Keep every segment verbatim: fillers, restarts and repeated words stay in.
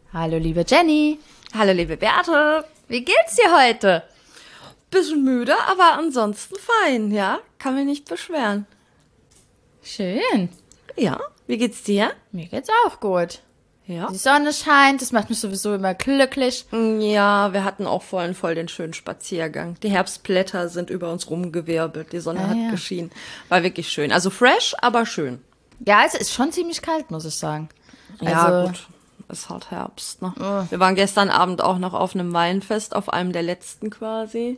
Hallo liebe Jenny. Hallo liebe Beate. Wie geht's dir heute? Bisschen müde, aber ansonsten fein, ja? Kann mich nicht beschweren. Schön. Ja, wie geht's dir? Mir geht's auch gut. Ja. Die Sonne scheint, das macht mich sowieso immer glücklich. Ja, wir hatten auch vorhin voll den schönen Spaziergang. Die Herbstblätter sind über uns rumgewirbelt, die Sonne Ah, hat ja. geschienen. War wirklich schön. Also fresh, aber schön. Ja, es ist schon ziemlich kalt, muss ich sagen. Ja, Also, gut. Es hat Herbst, ne? Oh. Wir waren gestern Abend auch noch auf einem Weinfest, auf einem der letzten quasi.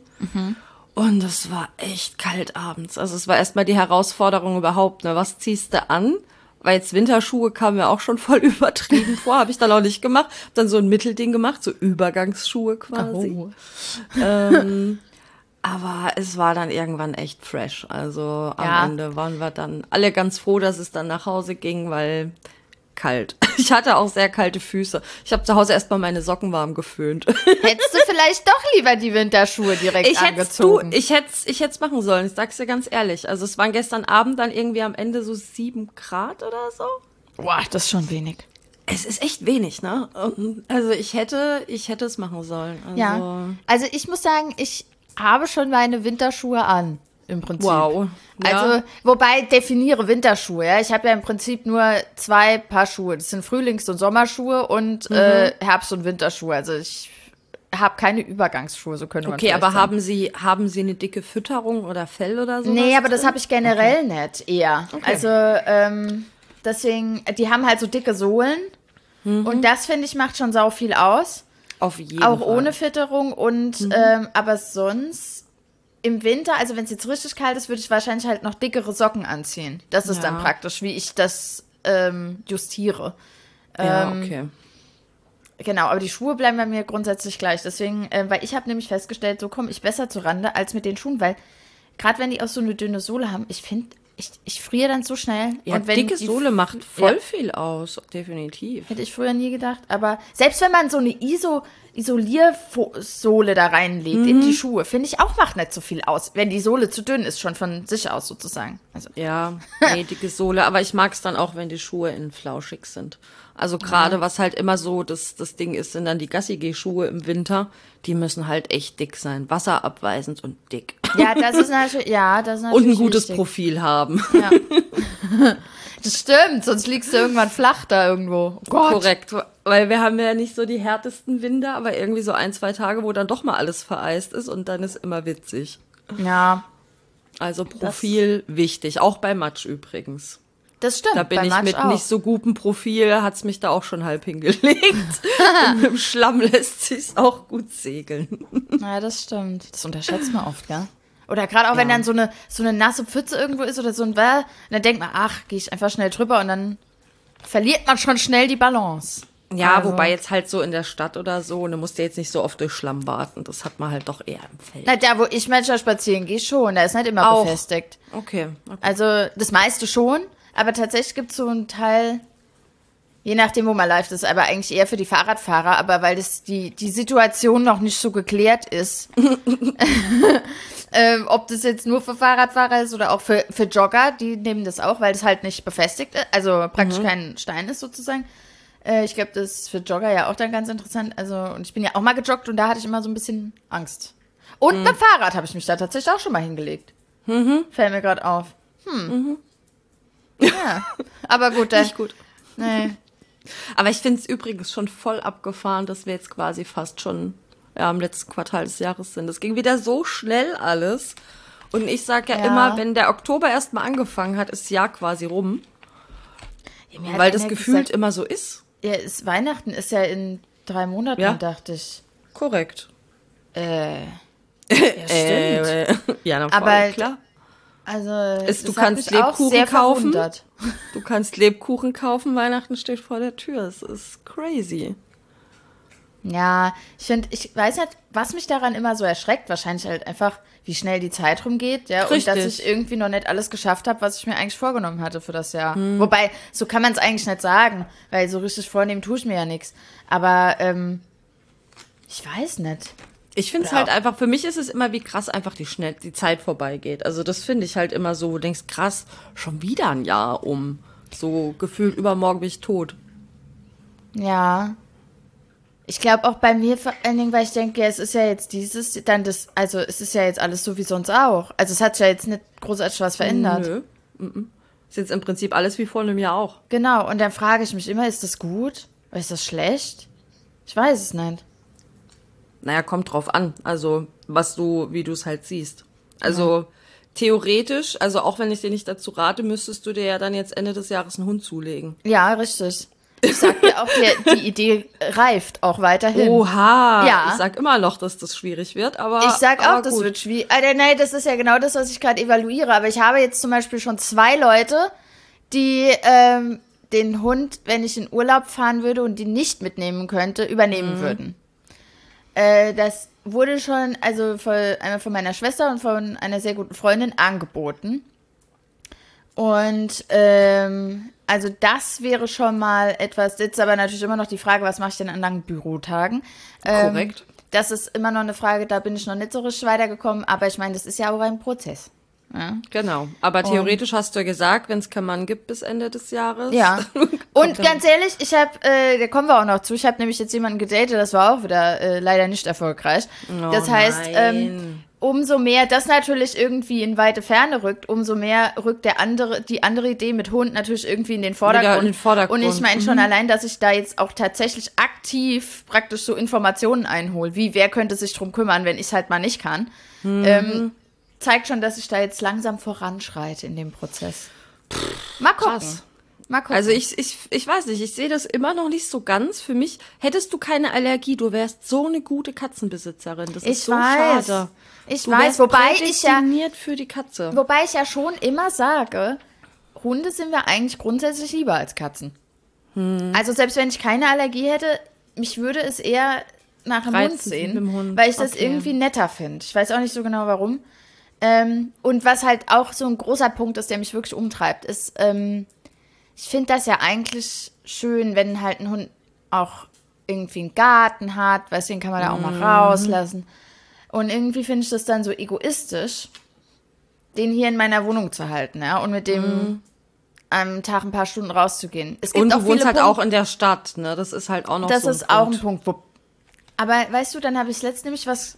Und es war echt kalt abends. Also es war erstmal die Herausforderung überhaupt, ne? Was ziehst du an? Weil jetzt Winterschuhe kamen mir auch schon voll übertrieben vor, habe ich dann auch nicht gemacht. Hab dann so ein Mittelding gemacht, so Übergangsschuhe quasi. Oh. Ähm, aber es war dann irgendwann echt fresh. Also am Ja. Ende waren wir dann alle ganz froh, dass es dann nach Hause ging, weil kalt. Ich hatte auch sehr kalte Füße. Ich habe zu Hause erstmal meine Socken warm geföhnt. Hättest du vielleicht doch lieber die Winterschuhe direkt Ich hätt's, du, angezogen? ich hätte ich hätt's machen sollen, ich sag's dir ganz ehrlich. Also es waren gestern Abend dann irgendwie am Ende so sieben Grad oder so. Boah, das ist schon wenig. Es ist echt wenig, ne? Und also ich hätte, ich hätte es machen sollen. Also, Ja. Also ich muss sagen, ich habe schon meine Winterschuhe an, im Prinzip. Wow. Ja. Also, wobei, definiere Winterschuhe, ja. Ich habe ja im Prinzip nur zwei Paar Schuhe. Das sind Frühlings- und Sommerschuhe und Mhm. äh, Herbst- und Winterschuhe. Also ich habe keine Übergangsschuhe, so können wir Okay, aber haben Sie, haben Sie eine dicke Fütterung oder Fell oder so? Nee, aber das habe ich generell nicht eher. Okay. Also, ähm, deswegen, die haben halt so dicke Sohlen. Mhm. Und das, finde ich, macht schon sau viel aus. Auf jeden Auch Fall. ohne Fütterung und Mhm. ähm, aber sonst im Winter, also wenn es jetzt richtig kalt ist, würde ich wahrscheinlich halt noch dickere Socken anziehen. Das ist Ja. dann praktisch, wie ich das ähm, justiere. Ja, Ähm, okay. Genau, aber die Schuhe bleiben bei mir grundsätzlich gleich. Deswegen, äh, weil ich habe nämlich festgestellt, so komme ich besser zur Rande als mit den Schuhen, weil gerade wenn die auch so eine dünne Sohle haben, ich finde, ich, ich friere dann so schnell. Ja, und wenn dicke die- Sohle macht voll Ja. viel aus, definitiv. Hätte ich früher nie gedacht. Aber selbst wenn man so eine Iso Isoliersohle da reinlegt in Mhm. die Schuhe, finde ich auch, macht nicht so viel aus. Wenn die Sohle zu dünn ist, schon von sich aus sozusagen. Also, Ja, nee, dicke Sohle. Aber ich mag es dann auch, wenn die Schuhe innen flauschig sind. Also gerade, was halt immer so das, das Ding ist, sind dann die Gassi-G-Schuhe im Winter. Die müssen halt echt dick sein. Wasserabweisend und dick. ja, das ist natürlich, ja, das ist Und natürlich ein gutes wichtig. Profil haben. Ja. Das stimmt, sonst liegst du irgendwann flach da irgendwo. Oh Gott. Korrekt. Weil wir haben ja nicht so die härtesten Winter, aber irgendwie so ein, zwei Tage, wo dann doch mal alles vereist ist und dann ist immer witzig. Ja, Also Profil wichtig. Auch bei Matsch übrigens. das stimmt. Da bin bei ich Matsch mit auch. nicht so gutem Profil, hat's mich da auch schon halb hingelegt. Und mit dem Schlamm lässt sich's auch gut segeln. Ja, das stimmt. Das unterschätzt man oft, gell? Oder gerade auch, wenn Ja. dann so eine, so eine nasse Pfütze irgendwo ist oder so ein Bäh, dann denkt man, ach, gehe ich einfach schnell drüber und dann verliert man schon schnell die Balance. Ja, Also- wobei jetzt halt so in der Stadt oder so, ne, musst du jetzt nicht so oft durch Schlamm warten. Das hat man halt doch eher im Feld. Na, da, wo ich manchmal spazieren gehe, schon. Da ist nicht immer Auch. befestigt. Okay, okay. Also, das meiste schon. Aber tatsächlich gibt es so einen Teil, je nachdem, wo man läuft, ist aber eigentlich eher für die Fahrradfahrer. Aber weil das die, die Situation noch nicht so geklärt ist, ähm, ob das jetzt nur für Fahrradfahrer ist oder auch für, für Jogger, die nehmen das auch, weil das halt nicht befestigt ist, also praktisch kein Stein ist sozusagen. Äh, ich glaube, das ist für Jogger ja auch dann ganz interessant. Also, und ich bin ja auch mal gejoggt und da hatte ich immer so ein bisschen Angst. Und beim Fahrrad habe ich mich da tatsächlich auch schon mal hingelegt. Fällt mir gerade auf. Hm. Ja, aber gut, dann. Nicht gut. Nee. Aber ich finde es übrigens schon voll abgefahren, dass wir jetzt quasi fast schon ja, im letzten Quartal des Jahres sind. Es ging wieder so schnell alles. Und ich sage ja, Ja. immer, wenn der Oktober erst mal angefangen hat, ist das Jahr quasi rum. Ja, mir hat Weil das einer gefühlt gesagt, immer so ist. ja, ist, Weihnachten ist ja in drei Monaten, Ja. dachte ich. Korrekt. Äh. Ja, stimmt. Äh, ja, dann voll, Aber- klar. Also, Ist- du das hat kannst mich auch Lebkuchen sehr kaufen. verwundert. Du kannst Lebkuchen kaufen, Weihnachten steht vor der Tür. Es ist crazy. Ja, ich finde, ich weiß nicht, was mich daran immer so erschreckt. Wahrscheinlich halt einfach, wie schnell die Zeit rumgeht, ja. Und dass Richtig. ich irgendwie noch nicht alles geschafft habe, was ich mir eigentlich vorgenommen hatte für das Jahr. Hm. Wobei, so kann man es eigentlich nicht sagen, weil so richtig vornehmen tue ich mir ja nichts. Aber, ähm, ich weiß nicht. Ich finde es Ja. halt einfach, für mich ist es immer, wie krass einfach die schnell die Zeit vorbeigeht. Also das finde ich halt immer so, wo du denkst, krass, schon wieder ein Jahr um. So gefühlt übermorgen bin ich tot. Ja. Ich glaube auch bei mir vor allen Dingen, weil ich denke, ja, es ist ja jetzt dieses, dann das, also es ist ja jetzt alles so wie sonst auch. Also es hat ja jetzt nicht großartig was verändert. Nö. Mhm. Ist jetzt im Prinzip alles wie vor einem Jahr auch. Genau, und dann frage ich mich immer, ist das gut oder ist das schlecht? Ich weiß es nicht. Naja, kommt drauf an. Also, was du, wie du es halt siehst. Also, ja. Theoretisch, also auch wenn ich dir nicht dazu rate, müsstest du dir ja dann jetzt Ende des Jahres einen Hund zulegen. Ja, richtig. Ich sag dir auch, die, die Idee reift auch weiterhin. Oha! Ja. Ich sag immer noch, dass das schwierig wird, aber. Ich sag auch, aber das gut. wird schwierig. Äh, nee, das ist ja genau das, was ich gerade evaluiere. Aber ich habe jetzt zum Beispiel schon zwei Leute, die ähm, den Hund, wenn ich in Urlaub fahren würde und die nicht mitnehmen könnte, übernehmen mhm. würden. Äh, das wurde schon, also von, einmal von meiner Schwester und von einer sehr guten Freundin angeboten. Und ähm, also das wäre schon mal etwas, jetzt aber natürlich immer noch die Frage, was mache ich denn an langen Bürotagen? Ähm, Korrekt. Das ist immer noch eine Frage, da bin ich noch nicht so richtig weitergekommen, aber ich meine, das ist ja auch ein Prozess. Ja. Genau, aber theoretisch und, hast du ja gesagt, wenn es keinen Mann gibt bis Ende des Jahres. Ja, und ganz ehrlich, ich habe, äh, da kommen wir auch noch zu, ich habe nämlich jetzt jemanden gedatet, das war auch wieder äh, leider nicht erfolgreich. Oh, das heißt, ähm, umso mehr das natürlich irgendwie in weite Ferne rückt, umso mehr rückt der andere, die andere Idee mit Hund natürlich irgendwie in den Vordergrund. In den Vordergrund. Und ich meine schon mhm. allein, dass ich da jetzt auch tatsächlich aktiv praktisch so Informationen einhole, wie wer könnte sich drum kümmern, wenn ich es halt mal nicht kann. Mhm. Ähm, zeigt schon, dass ich da jetzt langsam voranschreite in dem Prozess. Mal gucken. Krass. Mal gucken. Also ich, ich, ich weiß nicht, ich sehe das immer noch nicht so ganz. Für mich, hättest du keine Allergie, du wärst so eine gute Katzenbesitzerin. Das ich ist so weiß. schade. Ich du weiß, wobei ich ja für die Katze. Wobei ich ja schon immer sage, Hunde sind wir eigentlich grundsätzlich lieber als Katzen. Hm. Also selbst wenn ich keine Allergie hätte, mich würde es eher nach einem Hund sehen, Hund. weil ich das okay. irgendwie netter finde. Ich weiß auch nicht so genau warum. Ähm, und was halt auch so ein großer Punkt ist, der mich wirklich umtreibt, ist, ähm, ich finde das ja eigentlich schön, wenn halt ein Hund auch irgendwie einen Garten hat, weißt du, den kann man da auch mal rauslassen. Und irgendwie finde ich das dann so egoistisch, den hier in meiner Wohnung zu halten, ja, und mit dem mm. am Tag ein paar Stunden rauszugehen. Es gibt und du auch wohnst viele halt Punkte, auch in der Stadt, ne? Das ist halt auch noch das so ein ist Punkt. auch ein Punkt. Wo, aber weißt du, dann habe ich letztens nämlich was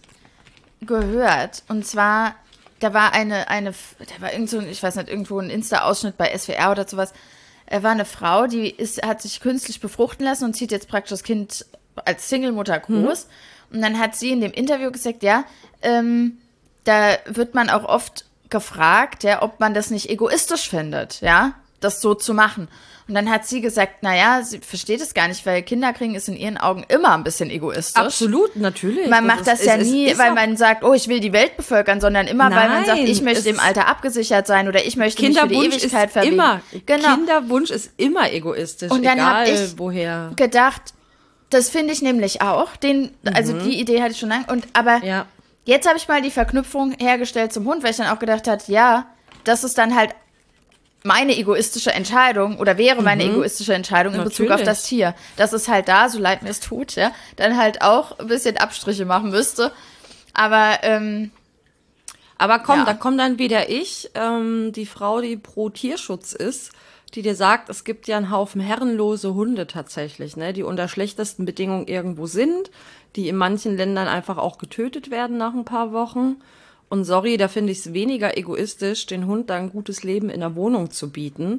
gehört, und zwar da war eine, eine, da war irgend so, ich weiß nicht, irgendwo ein Insta-Ausschnitt bei S W R oder sowas. Er war eine Frau, die ist, hat sich künstlich befruchten lassen und zieht jetzt praktisch das Kind als Single-Mutter groß. Mhm. Und dann hat sie in dem Interview gesagt, ja, ähm, da wird man auch oft gefragt, ja, ob man das nicht egoistisch findet, ja, das so zu machen. Und dann hat sie gesagt, naja, sie versteht es gar nicht, weil Kinder kriegen ist in ihren Augen immer ein bisschen egoistisch. Absolut, natürlich. Man das macht das ist, ja ist, nie, ist weil man sagt, oh, ich will die Welt bevölkern, sondern immer, Nein, weil man sagt, ich möchte im Alter abgesichert sein oder ich möchte mich für die Ewigkeit verbieten. Immer, genau. Kinderwunsch ist immer egoistisch, und dann egal ich woher. Gedacht, das finde ich nämlich auch. Den, also mhm. die Idee hatte ich schon lange. Und aber ja. jetzt habe ich mal die Verknüpfung hergestellt zum Hund, weil ich dann auch gedacht habe, ja, das ist dann halt meine egoistische Entscheidung oder wäre meine mhm. egoistische Entscheidung in Natürlich. Bezug auf das Tier. Dass es halt da, so leid mir es tut, ja, dann halt auch ein bisschen Abstriche machen müsste. Aber, ähm, Aber komm, ja. da kommt dann wieder ich, ähm, die Frau, die pro Tierschutz ist, die dir sagt, es gibt ja einen Haufen herrenlose Hunde tatsächlich, ne, die unter schlechtesten Bedingungen irgendwo sind, die in manchen Ländern einfach auch getötet werden nach ein paar Wochen. Und sorry, da finde ich es weniger egoistisch, den Hund dann ein gutes Leben in der Wohnung zu bieten,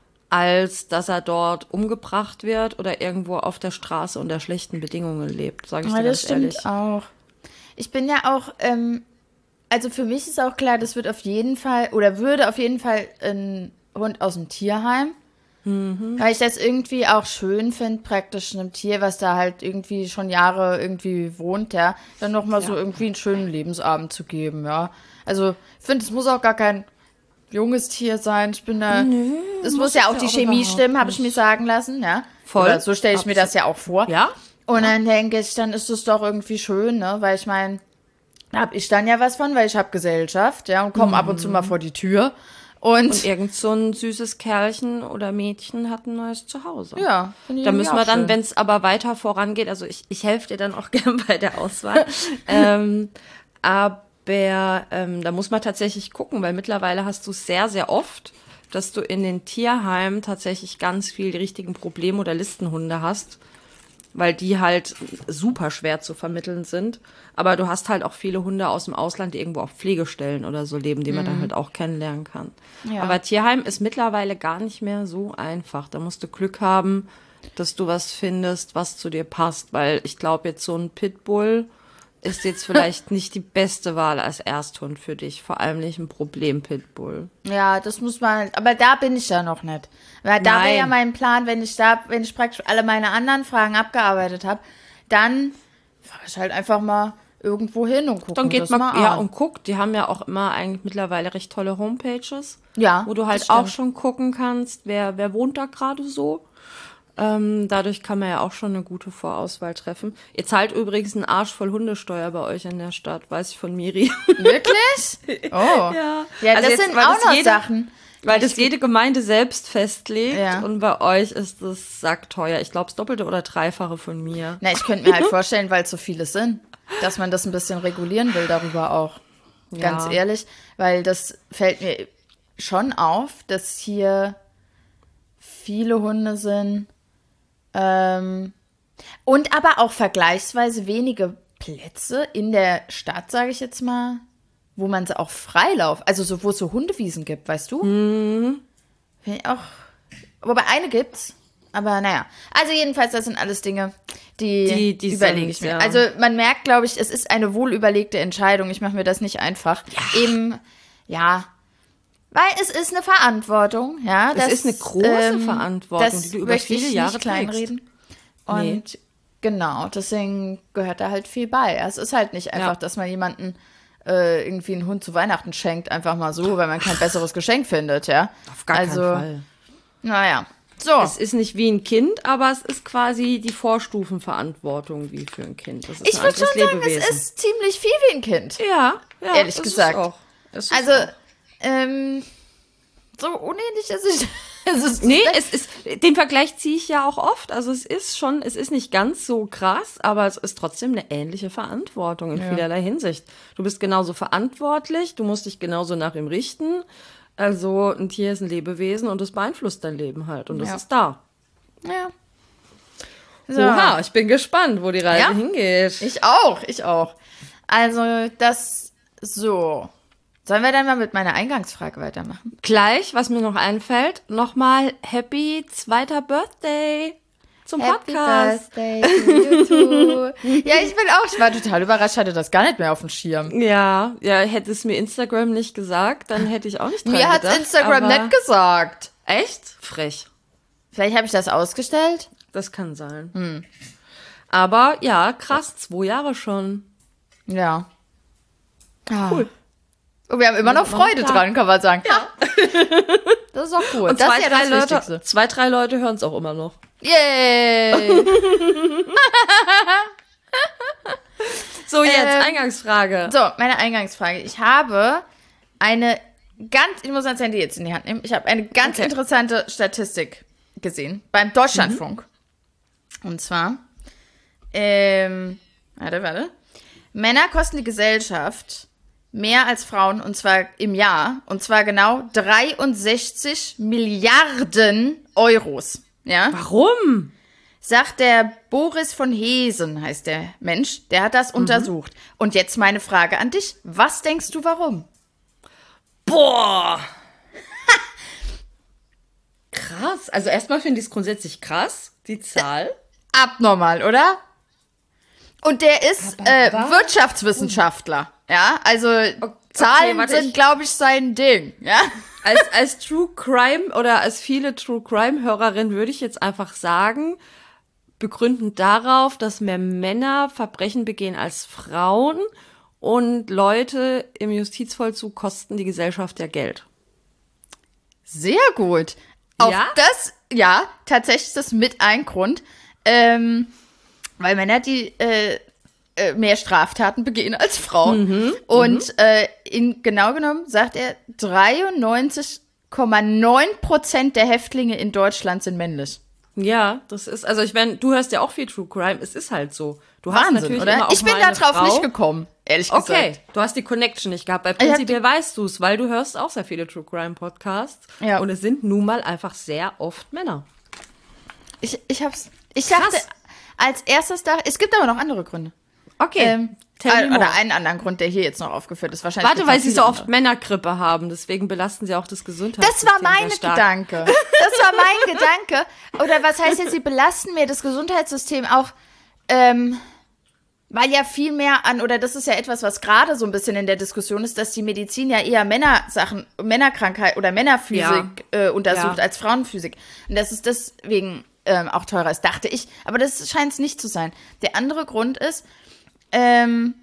als dass er dort umgebracht wird oder irgendwo auf der Straße unter schlechten Bedingungen lebt, sage ich ja, dir ganz ehrlich. Das stimmt auch. Ich bin ja auch, ähm, also für mich ist auch klar, das wird auf jeden Fall, oder würde auf jeden Fall ein Hund aus dem Tierheim. Mhm. Weil ich das irgendwie auch schön finde, praktisch einem Tier, was da halt irgendwie schon Jahre irgendwie wohnt, ja, dann nochmal ja. so irgendwie einen schönen Lebensabend zu geben, ja. Also, ich finde, es muss auch gar kein junges Tier sein. Ich bin da, Nö, es muss, muss ja auch die Chemie stimmen, habe ich mir sagen lassen, ja. Voll. Oder so stelle ich Absolut. mir das ja auch vor. Ja. Und ja. dann denke ich, dann ist es doch irgendwie schön, ne, weil ich meine, da habe ich dann ja was von, weil ich habe Gesellschaft, ja, und komme mhm. ab und zu mal vor die Tür. Und, und irgend so ein süßes Kerlchen oder Mädchen hat ein neues Zuhause. Ja. Da müssen wir dann, wenn es aber weiter vorangeht, also ich, ich helfe dir dann auch gern bei der Auswahl. ähm, aber ähm, da muss man tatsächlich gucken, weil mittlerweile hast du sehr, sehr oft, dass du in den Tierheimen tatsächlich ganz viel die richtigen Problem- oder Listenhunde hast. weil die halt super schwer zu vermitteln sind. Aber du hast halt auch viele Hunde aus dem Ausland, die irgendwo auf Pflegestellen oder so leben, die man dann halt auch kennenlernen kann. Ja. Aber Tierheim ist mittlerweile gar nicht mehr so einfach. Da musst du Glück haben, dass du was findest, was zu dir passt. Weil ich glaube, jetzt so ein Pitbull ist jetzt vielleicht nicht die beste Wahl als Ersthund für dich. Vor allem nicht ein Problem-Pitbull. Ja, das muss man, aber da bin ich ja noch nicht. Weil da wäre Nein. ja mein Plan, wenn ich da, wenn ich praktisch alle meine anderen Fragen abgearbeitet habe, dann fahre ich halt einfach mal irgendwo hin und gucke Dann mir geht das mal, mal ja, an. und guckt. Die haben ja auch immer eigentlich mittlerweile recht tolle Homepages. Ja, Wo du halt das auch stimmt. schon gucken kannst, wer, wer wohnt da gerade so. Ähm, dadurch kann man ja auch schon eine gute Vorauswahl treffen. Ihr zahlt übrigens einen Arsch voll Hundesteuer bei euch in der Stadt, weiß ich von Miri. Wirklich? Oh. Ja, Ja, Also das jetzt, sind weil auch das noch jede- Sachen. Weil das jede Gemeinde selbst festlegt Ja. und bei euch ist es sackteuer. Ich glaube, das Doppelte oder Dreifache von mir. Na, ich könnte mir halt vorstellen, weil es so viele sind, dass man das ein bisschen regulieren will darüber auch. Ganz Ja. ehrlich. Weil das fällt mir schon auf, dass hier viele Hunde sind. Ähm, und aber auch vergleichsweise wenige Plätze in der Stadt, sage ich jetzt mal, wo man sie auch freilauf, also so, wo es so Hundewiesen gibt, weißt du? Mhm. Auch, wobei eine gibt's, aber naja. Also jedenfalls, das sind alles Dinge, die, Die- die überlege ich sind, mir. ja. Also man merkt, glaube ich, es ist eine wohlüberlegte Entscheidung. Ich mache mir das nicht einfach. Eben, ja, weil es ist eine Verantwortung, ja. Es ist eine große Verantwortung, das die du über möchte ich viele Jahre nicht kleinreden. Und Nee. genau, deswegen gehört da halt viel bei. Es ist halt nicht einfach, Ja. dass man jemanden äh, irgendwie einen Hund zu Weihnachten schenkt, einfach mal so, weil man kein besseres Geschenk findet, ja. Auf gar also, keinen Fall. Naja. So. Es ist nicht wie ein Kind, aber es ist quasi die Vorstufenverantwortung wie für ein Kind. Das ist Ich ein würde schon anderes sagen, Lebewesen. es ist ziemlich viel wie ein Kind. Ja, ja Ehrlich ist gesagt. Es auch. Es ist Also, auch. ähm, so unähnlich ist es. es ist Nee, es ist, den Vergleich ziehe ich ja auch oft. Also es ist schon, es ist nicht ganz so krass, aber es ist trotzdem eine ähnliche Verantwortung in vielerlei Hinsicht. Du bist genauso verantwortlich, du musst dich genauso nach ihm richten. Also ein Tier ist ein Lebewesen und es beeinflusst dein Leben halt und das Ja. ist da. Ja. So. Oha, ich bin gespannt, wo die Reise Ja? hingeht. Ich auch, ich auch. Also, das so. Sollen wir dann mal mit meiner Eingangsfrage weitermachen? Gleich, was mir noch einfällt, nochmal Happy zweiter Birthday zum Podcast. Birthday to you too. Ja, ich bin auch, ich war total überrascht, hatte das gar nicht mehr auf dem Schirm. Ja, ja, hätte es mir Instagram nicht gesagt, dann hätte ich auch nicht dran Mir hat's gedacht, Instagram aber- nicht gesagt. Echt? Frech. Vielleicht habe ich das ausgestellt. Das kann sein. Aber ja, krass, zwei Jahre schon. Ja. Ah. Cool. Und wir haben immer noch sind immer noch Freude da. dran, kann man sagen. Ja. Das ist auch cool. Und das zwei, ist ja drei das Leute, Wichtigste. zwei, drei Leute hören es auch immer noch. Yay! So, jetzt Ähm, Eingangsfrage. So, meine Eingangsfrage. Ich habe eine ganz, ich muss das Handy jetzt in die Hand nehmen. Ich habe eine ganz Okay. interessante Statistik gesehen beim Deutschlandfunk. Und zwar, ähm, warte, warte. Männer kosten die Gesellschaft mehr als Frauen und zwar im Jahr. Und zwar genau dreiundsechzig Milliarden Euros. Ja? Warum? Sagt der Boris von Hesen, heißt der Mensch, der hat das untersucht. Und jetzt meine Frage an dich. Was denkst du, warum? Boah. Krass. Also erstmal finde ich es grundsätzlich krass, die Zahl. Abnormal, oder? Und der ist Aber äh, warum? Wirtschaftswissenschaftler. Ja, also Zahlen warte, sind, ich- glaube ich, sein Ding. Ja. Als, als True Crime oder als viele True Crime Hörerin würde ich jetzt einfach sagen, begründend darauf, dass mehr Männer Verbrechen begehen als Frauen und Leute im Justizvollzug kosten die Gesellschaft ja Geld. Sehr gut. Auf Ja? das, ja, tatsächlich ist das mit ein Grund. Ähm, weil Männer, die äh, äh, mehr Straftaten begehen als Frauen. Und äh, in, genau genommen sagt er, dreiundneunzig Komma neun Prozent der Häftlinge in Deutschland sind männlich. Ja, das ist, also ich meine, du hörst ja auch viel True Crime, es ist halt so. Du hast Wahnsinn, natürlich oder? immer auch Ich bin mal da eine drauf Frau. nicht gekommen, ehrlich gesagt. Okay, du hast die Connection nicht gehabt. Bei hab prinzipiell weißt du es, weil du hörst auch sehr viele True Crime Podcasts. Ja. Und es sind nun mal einfach sehr oft Männer. Ich, ich hab's. Ich Krass. dachte, als erstes da, es gibt aber noch andere Gründe. Okay. Ähm, Tell me äh, more. oder einen anderen Grund, der hier jetzt noch aufgeführt ist. Wahrscheinlich Warte, gibt's weil noch sie viele so oft andere. Männergrippe haben, deswegen belasten sie auch das Gesundheitssystem Das war mein sehr stark. Gedanke. Das war mein Gedanke. Oder was heißt jetzt, sie belasten mir das Gesundheitssystem auch, ähm, weil ja viel mehr an, oder das ist ja etwas, was gerade so ein bisschen in der Diskussion ist, dass die Medizin ja eher Männersachen, Männerkrankheit oder Männerphysik Ja. äh, untersucht Ja. als Frauenphysik. Und dass es deswegen ähm, auch teurer ist, dachte ich. Aber das scheint es nicht zu sein. Der andere Grund ist, ähm,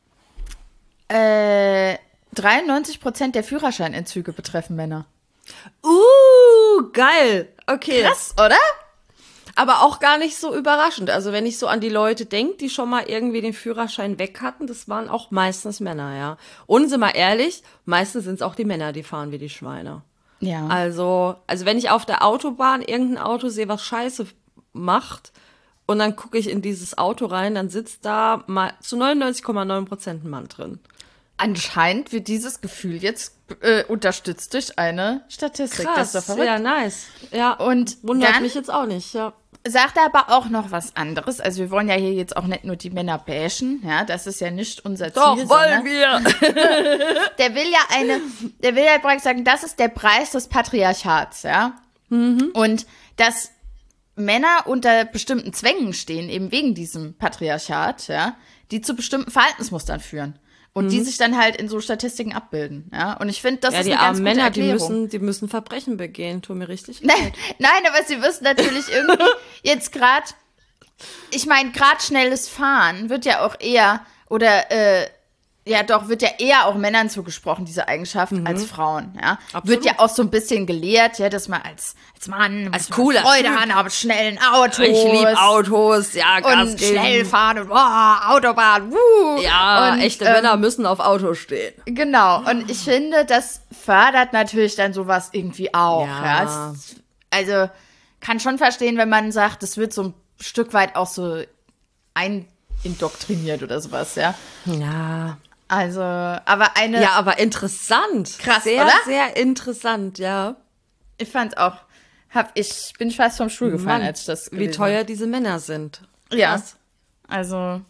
äh, dreiundneunzig Prozent der Führerscheinentzüge betreffen Männer. Uh, geil. Okay. Krass, oder? Aber auch gar nicht so überraschend. Also wenn ich so an die Leute denke, die schon mal irgendwie den Führerschein weg hatten, das waren auch meistens Männer, ja. Und sind wir ehrlich, meistens sind es auch die Männer, die fahren wie die Schweine. Ja. Also, also wenn ich auf der Autobahn irgendein Auto sehe, was Scheiße macht, und dann gucke ich in dieses Auto rein, dann sitzt da mal zu neunundneunzig Komma neun Prozent ein Mann drin. Anscheinend wird dieses Gefühl jetzt äh, unterstützt durch eine Statistik. Das ist doch verrückt. ja, nice. Ja, Und wundert dann- mich jetzt auch nicht, ja. Sagt er aber auch noch was anderes. Also wir wollen ja hier jetzt auch nicht nur die Männer bashen, ja, das ist ja nicht unser Ziel. sondern wir. Der will ja eine, der will ja praktisch sagen, das ist der Preis des Patriarchats, ja. Mhm. Und dass Männer unter bestimmten Zwängen stehen, eben wegen diesem Patriarchat, ja, die zu bestimmten Verhaltensmustern führen. Und die sich dann halt in so Statistiken abbilden, ja. Und ich finde, das Mhm. Ja, ist die eine ganz armen gute Männer, die Erklärung. müssen, die müssen Verbrechen begehen, tut mir richtig. Nein, nein, aber sie wissen natürlich irgendwie jetzt gerade, ich meine, gerade schnelles Fahren wird ja auch eher, oder, äh, ja doch, wird ja eher auch Männern zugesprochen, diese Eigenschaft, als Frauen, ja. Absolut. Wird ja auch so ein bisschen gelehrt, ja, dass man als, als Mann Als muss man cooler Freude Typ. an aber schnellen Autos. Ich liebe Autos, ja, Gas Und geben. schnell fahren und wow, Autobahn, wuh. Ja, und, echte ähm, Männer müssen auf Autos stehen. Genau, und ich finde, das fördert natürlich dann sowas irgendwie auch. Ja. Ja. Es, also kann schon verstehen, wenn man sagt, es wird so ein Stück weit auch so einindoktriniert oder sowas, ja. Ja. Also, aber eine, Ja, aber interessant. Krass, sehr, oder? sehr interessant, ja. ich fand's auch, hab ich, bin ich fast vom Stuhl gefallen, Mann, als ich das wie gelesen teuer diese Männer sind. habe. Ja, Krass. also,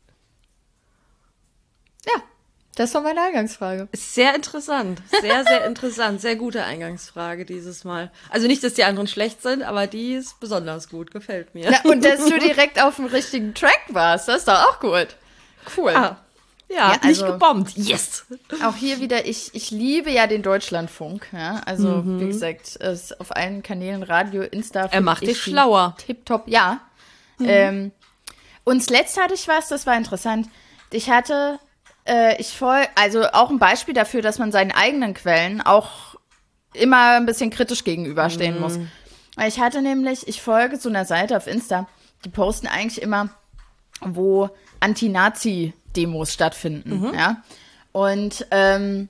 ja, das war meine Eingangsfrage. Ist sehr interessant. Sehr, sehr interessant. Sehr gute Eingangsfrage dieses Mal. Also nicht, dass die anderen schlecht sind, aber die ist besonders gut. Gefällt mir. Na, und dass du direkt auf dem richtigen Track warst, das ist doch auch gut. Cool. Ah, ja, Ja, nicht also- gebombt. Yes. Auch hier wieder, ich, ich liebe ja den Deutschlandfunk, ja. Also, wie gesagt, es auf allen Kanälen, Radio, Insta. Er macht find dich ich die schlauer. Tipptopp, ja. Ähm, und zuletzt hatte ich was, das war interessant. Ich hatte, äh, ich folge, also auch ein Beispiel dafür, dass man seinen eigenen Quellen auch immer ein bisschen kritisch gegenüberstehen muss. Weil ich hatte nämlich, ich folge so einer Seite auf Insta, die posten eigentlich immer, wo Anti-Nazi-Demos stattfinden, ja. Und ähm,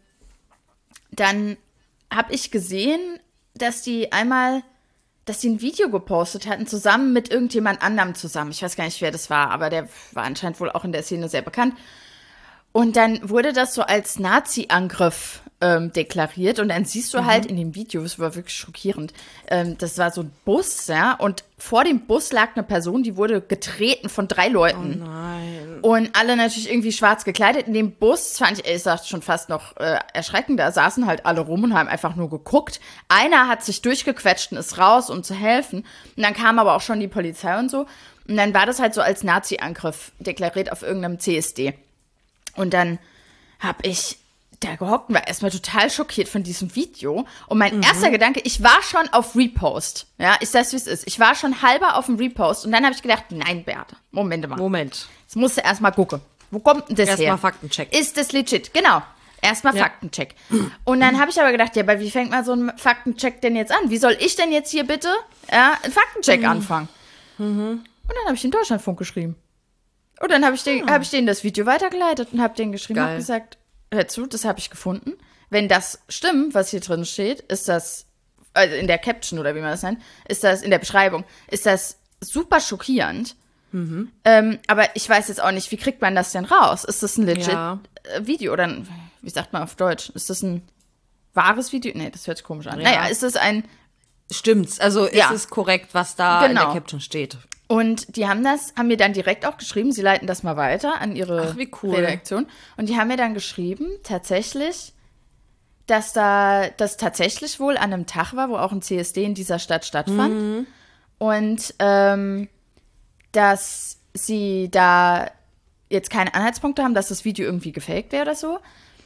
dann habe ich gesehen, dass die einmal, dass die ein Video gepostet hatten, zusammen mit irgendjemand anderem zusammen. Ich weiß gar nicht, wer das war, aber der war anscheinend wohl auch in der Szene sehr bekannt. Und dann wurde das so als Nazi-Angriff ähm, deklariert. Und dann siehst du halt in dem Video, es war wirklich schockierend, ähm, das war so ein Bus, ja, und vor dem Bus lag eine Person, die wurde getreten von drei Leuten. Nein. Und alle natürlich irgendwie schwarz gekleidet. In dem Bus, das fand ich ehrlich gesagt schon fast noch äh, erschreckender, saßen halt alle rum und haben einfach nur geguckt. Einer hat sich durchgequetscht und ist raus, um zu helfen. Und dann kam aber auch schon die Polizei und so. Und dann war das halt so als Nazi-Angriff deklariert auf irgendeinem C S D. Und dann hab ich da gehockt und war erstmal total schockiert von diesem Video. Und mein erster Gedanke, ich war schon auf Repost. Ja, ist das, wie es ist. Ich war schon halber auf dem Repost. Und dann habe ich gedacht, nein, Beate, Moment mal. Moment. Jetzt musst du erstmal gucken. Wo kommt denn das her? Erstmal Faktencheck. Ist das legit? Genau. Erstmal Ja. Faktencheck. Und dann habe ich aber gedacht, ja, aber wie fängt man so einen Faktencheck denn jetzt an? Wie soll ich denn jetzt hier bitte ja, einen Faktencheck anfangen? Und dann habe ich den Deutschlandfunk geschrieben. Und dann habe ich, den, hab ich denen das Video weitergeleitet und habe denen geschrieben und Geil. gesagt, hör zu, das habe ich gefunden. Wenn das stimmt, was hier drin steht, ist das, also in der Caption oder wie man das nennt, ist das, in der Beschreibung, ist das super schockierend. Ähm, aber ich weiß jetzt auch nicht, wie kriegt man das denn raus? Ist das ein legit Ja. äh, Video oder ein, wie sagt man auf Deutsch? Ist das ein wahres Video? Nee, das hört sich komisch an. Ja. Naja, ist das ein, Stimmt's. Also Ja. ist es korrekt, was da in Genau. der Caption steht. Und die haben das, haben mir dann direkt auch geschrieben, sie leiten das mal weiter an ihre Ach, wie cool. Redaktion. Und die haben mir dann geschrieben, tatsächlich, dass da das tatsächlich wohl an einem Tag war, wo auch ein C S D in dieser Stadt stattfand. Mhm. Und ähm, dass sie da jetzt keine Anhaltspunkte haben, dass das Video irgendwie gefaked wäre oder so.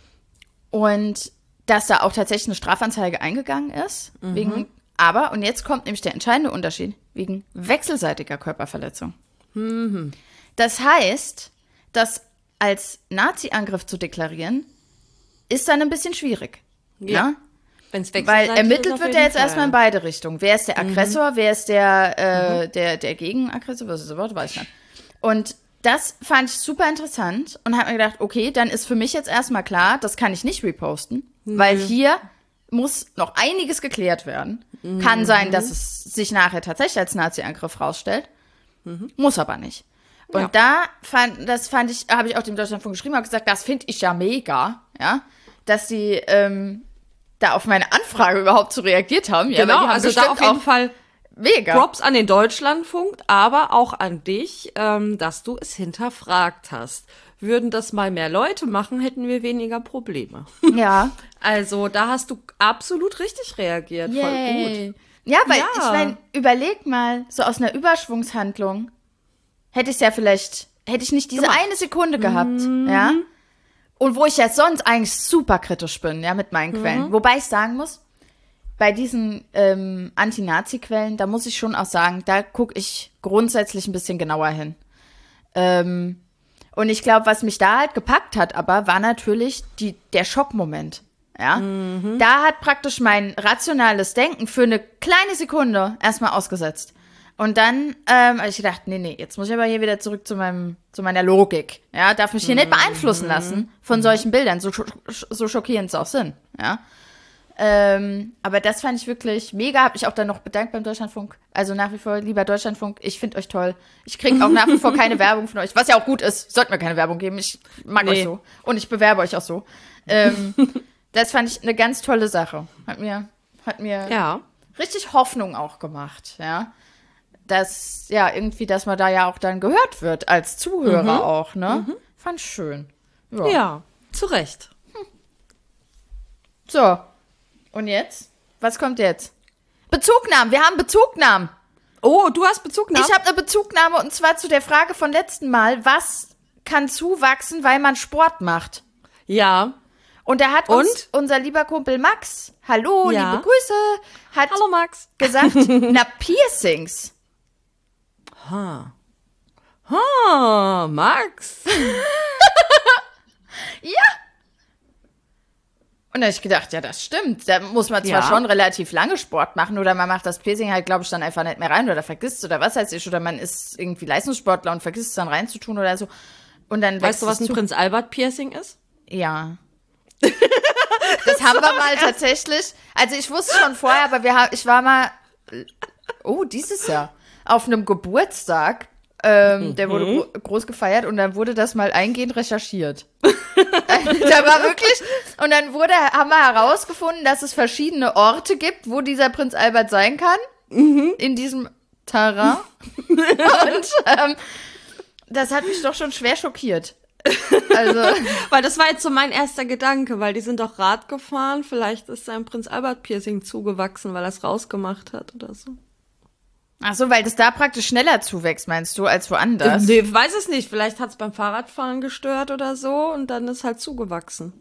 Und dass da auch tatsächlich eine Strafanzeige eingegangen ist, mhm. wegen, aber, und jetzt kommt nämlich der entscheidende Unterschied, wegen wechselseitiger Körperverletzung. Mhm. Das heißt, das als Nazi-Angriff zu deklarieren, ist dann ein bisschen schwierig. Ja. ja? Wenn's Weil ermittelt wird ja jetzt Fall. erstmal in beide Richtungen. Wer ist der Aggressor, mhm. wer ist der, äh, mhm. der, der Gegenaggressor, was ist das Wort, weiß ich nicht. Und das fand ich super interessant und habe mir gedacht, okay, dann ist für mich jetzt erstmal klar, das kann ich nicht reposten, mhm. weil hier muss noch einiges geklärt werden. Mhm. Kann sein, dass es sich nachher tatsächlich als Nazi-Angriff rausstellt, mhm. muss aber nicht. Und ja. da fand, das fand ich, habe ich auch dem Deutschlandfunk geschrieben, habe gesagt, das finde ich ja mega, ja, dass sie ähm, da auf meine Anfrage überhaupt so reagiert haben. Ja, genau, weil die haben also da auf jeden Fall mega. Props an den Deutschlandfunk, aber auch an dich, ähm, dass du es hinterfragt hast. Würden das mal mehr Leute machen, hätten wir weniger Probleme. Ja. Also da hast du absolut richtig reagiert. Yay. Voll gut. Ja, weil ja. ich meine, überleg mal, so aus einer Überschwungshandlung hätte ich ja vielleicht, hätte ich nicht diese Gemacht. eine Sekunde gehabt, mhm. ja. Und wo ich ja sonst eigentlich super kritisch bin, ja, mit meinen Quellen. Mhm. Wobei ich sagen muss, bei diesen ähm, Anti-Nazi-Quellen, da muss ich schon auch sagen, da gucke ich grundsätzlich ein bisschen genauer hin. Ähm, und ich glaube, was mich da halt gepackt hat, aber war natürlich die, der Schockmoment. Ja? Mhm. Da hat praktisch mein rationales Denken für eine kleine Sekunde erstmal ausgesetzt. Und dann ähm, habe ich gedacht, nee, nee, jetzt muss ich aber hier wieder zurück zu meinem, zu meiner Logik. Ja, darf mich hier mhm. nicht beeinflussen lassen von mhm. solchen Bildern, so, so schockierend es auch sind. Ja. Ähm, aber das fand ich wirklich mega. Hab ich auch dann noch bedankt beim Deutschlandfunk. Also nach wie vor, lieber Deutschlandfunk, ich finde euch toll. Ich kriege auch nach wie vor keine Werbung von euch, was ja auch gut ist. Sollten mir keine Werbung geben. Ich mag nee. euch so. Und ich bewerbe euch auch so. Ähm, das fand ich eine ganz tolle Sache. Hat mir, hat mir ja. richtig Hoffnung auch gemacht. Ja. Dass, ja, irgendwie, dass man da ja auch dann gehört wird, als Zuhörer mhm. auch, ne? Mhm. Fand ich schön. Ja, ja, zu Recht. Hm. So. Und jetzt? Was kommt jetzt? Bezugnahmen. Wir haben Bezugnahmen. Oh, du hast Bezugnahmen? Ich habe eine Bezugnahme und zwar zu der Frage von letzten Mal. Was kann zuwachsen, weil man Sport macht? Ja. Und da hat und? uns unser lieber Kumpel Max, hallo, ja. liebe Grüße, hat hallo Max. gesagt, na, Piercings. Ha. Ha, Max. Ja. Und da habe ich gedacht, ja, das stimmt. Da muss man zwar ja. schon relativ lange Sport machen oder man macht das Piercing halt, glaube ich, dann einfach nicht mehr rein oder vergisst oder was heißt ich oder man ist irgendwie Leistungssportler und vergisst es dann reinzutun oder so. Und dann weißt du, was ein zu- Prinz Albert Piercing ist? Ja. Das haben wir mal tatsächlich. Also ich wusste schon vorher, aber wir haben, ich war mal, oh, dieses Jahr, auf einem Geburtstag, ähm, mhm. der wurde gro- groß gefeiert und dann wurde das mal eingehend recherchiert. Da war wirklich, und dann wurde, haben wir herausgefunden, dass es verschiedene Orte gibt, wo dieser Prinz Albert sein kann, mhm. in diesem Terrain. Und ähm, das hat mich doch schon schwer schockiert. Also, weil das war jetzt so mein erster Gedanke, weil die sind doch Rad gefahren, vielleicht ist sein Prinz Albert Piercing zugewachsen, weil er es rausgemacht hat oder so. Ach so, weil das da praktisch schneller zuwächst, meinst du, als woanders? Nee, weiß es nicht, vielleicht hat es beim Fahrradfahren gestört oder so und dann ist halt zugewachsen.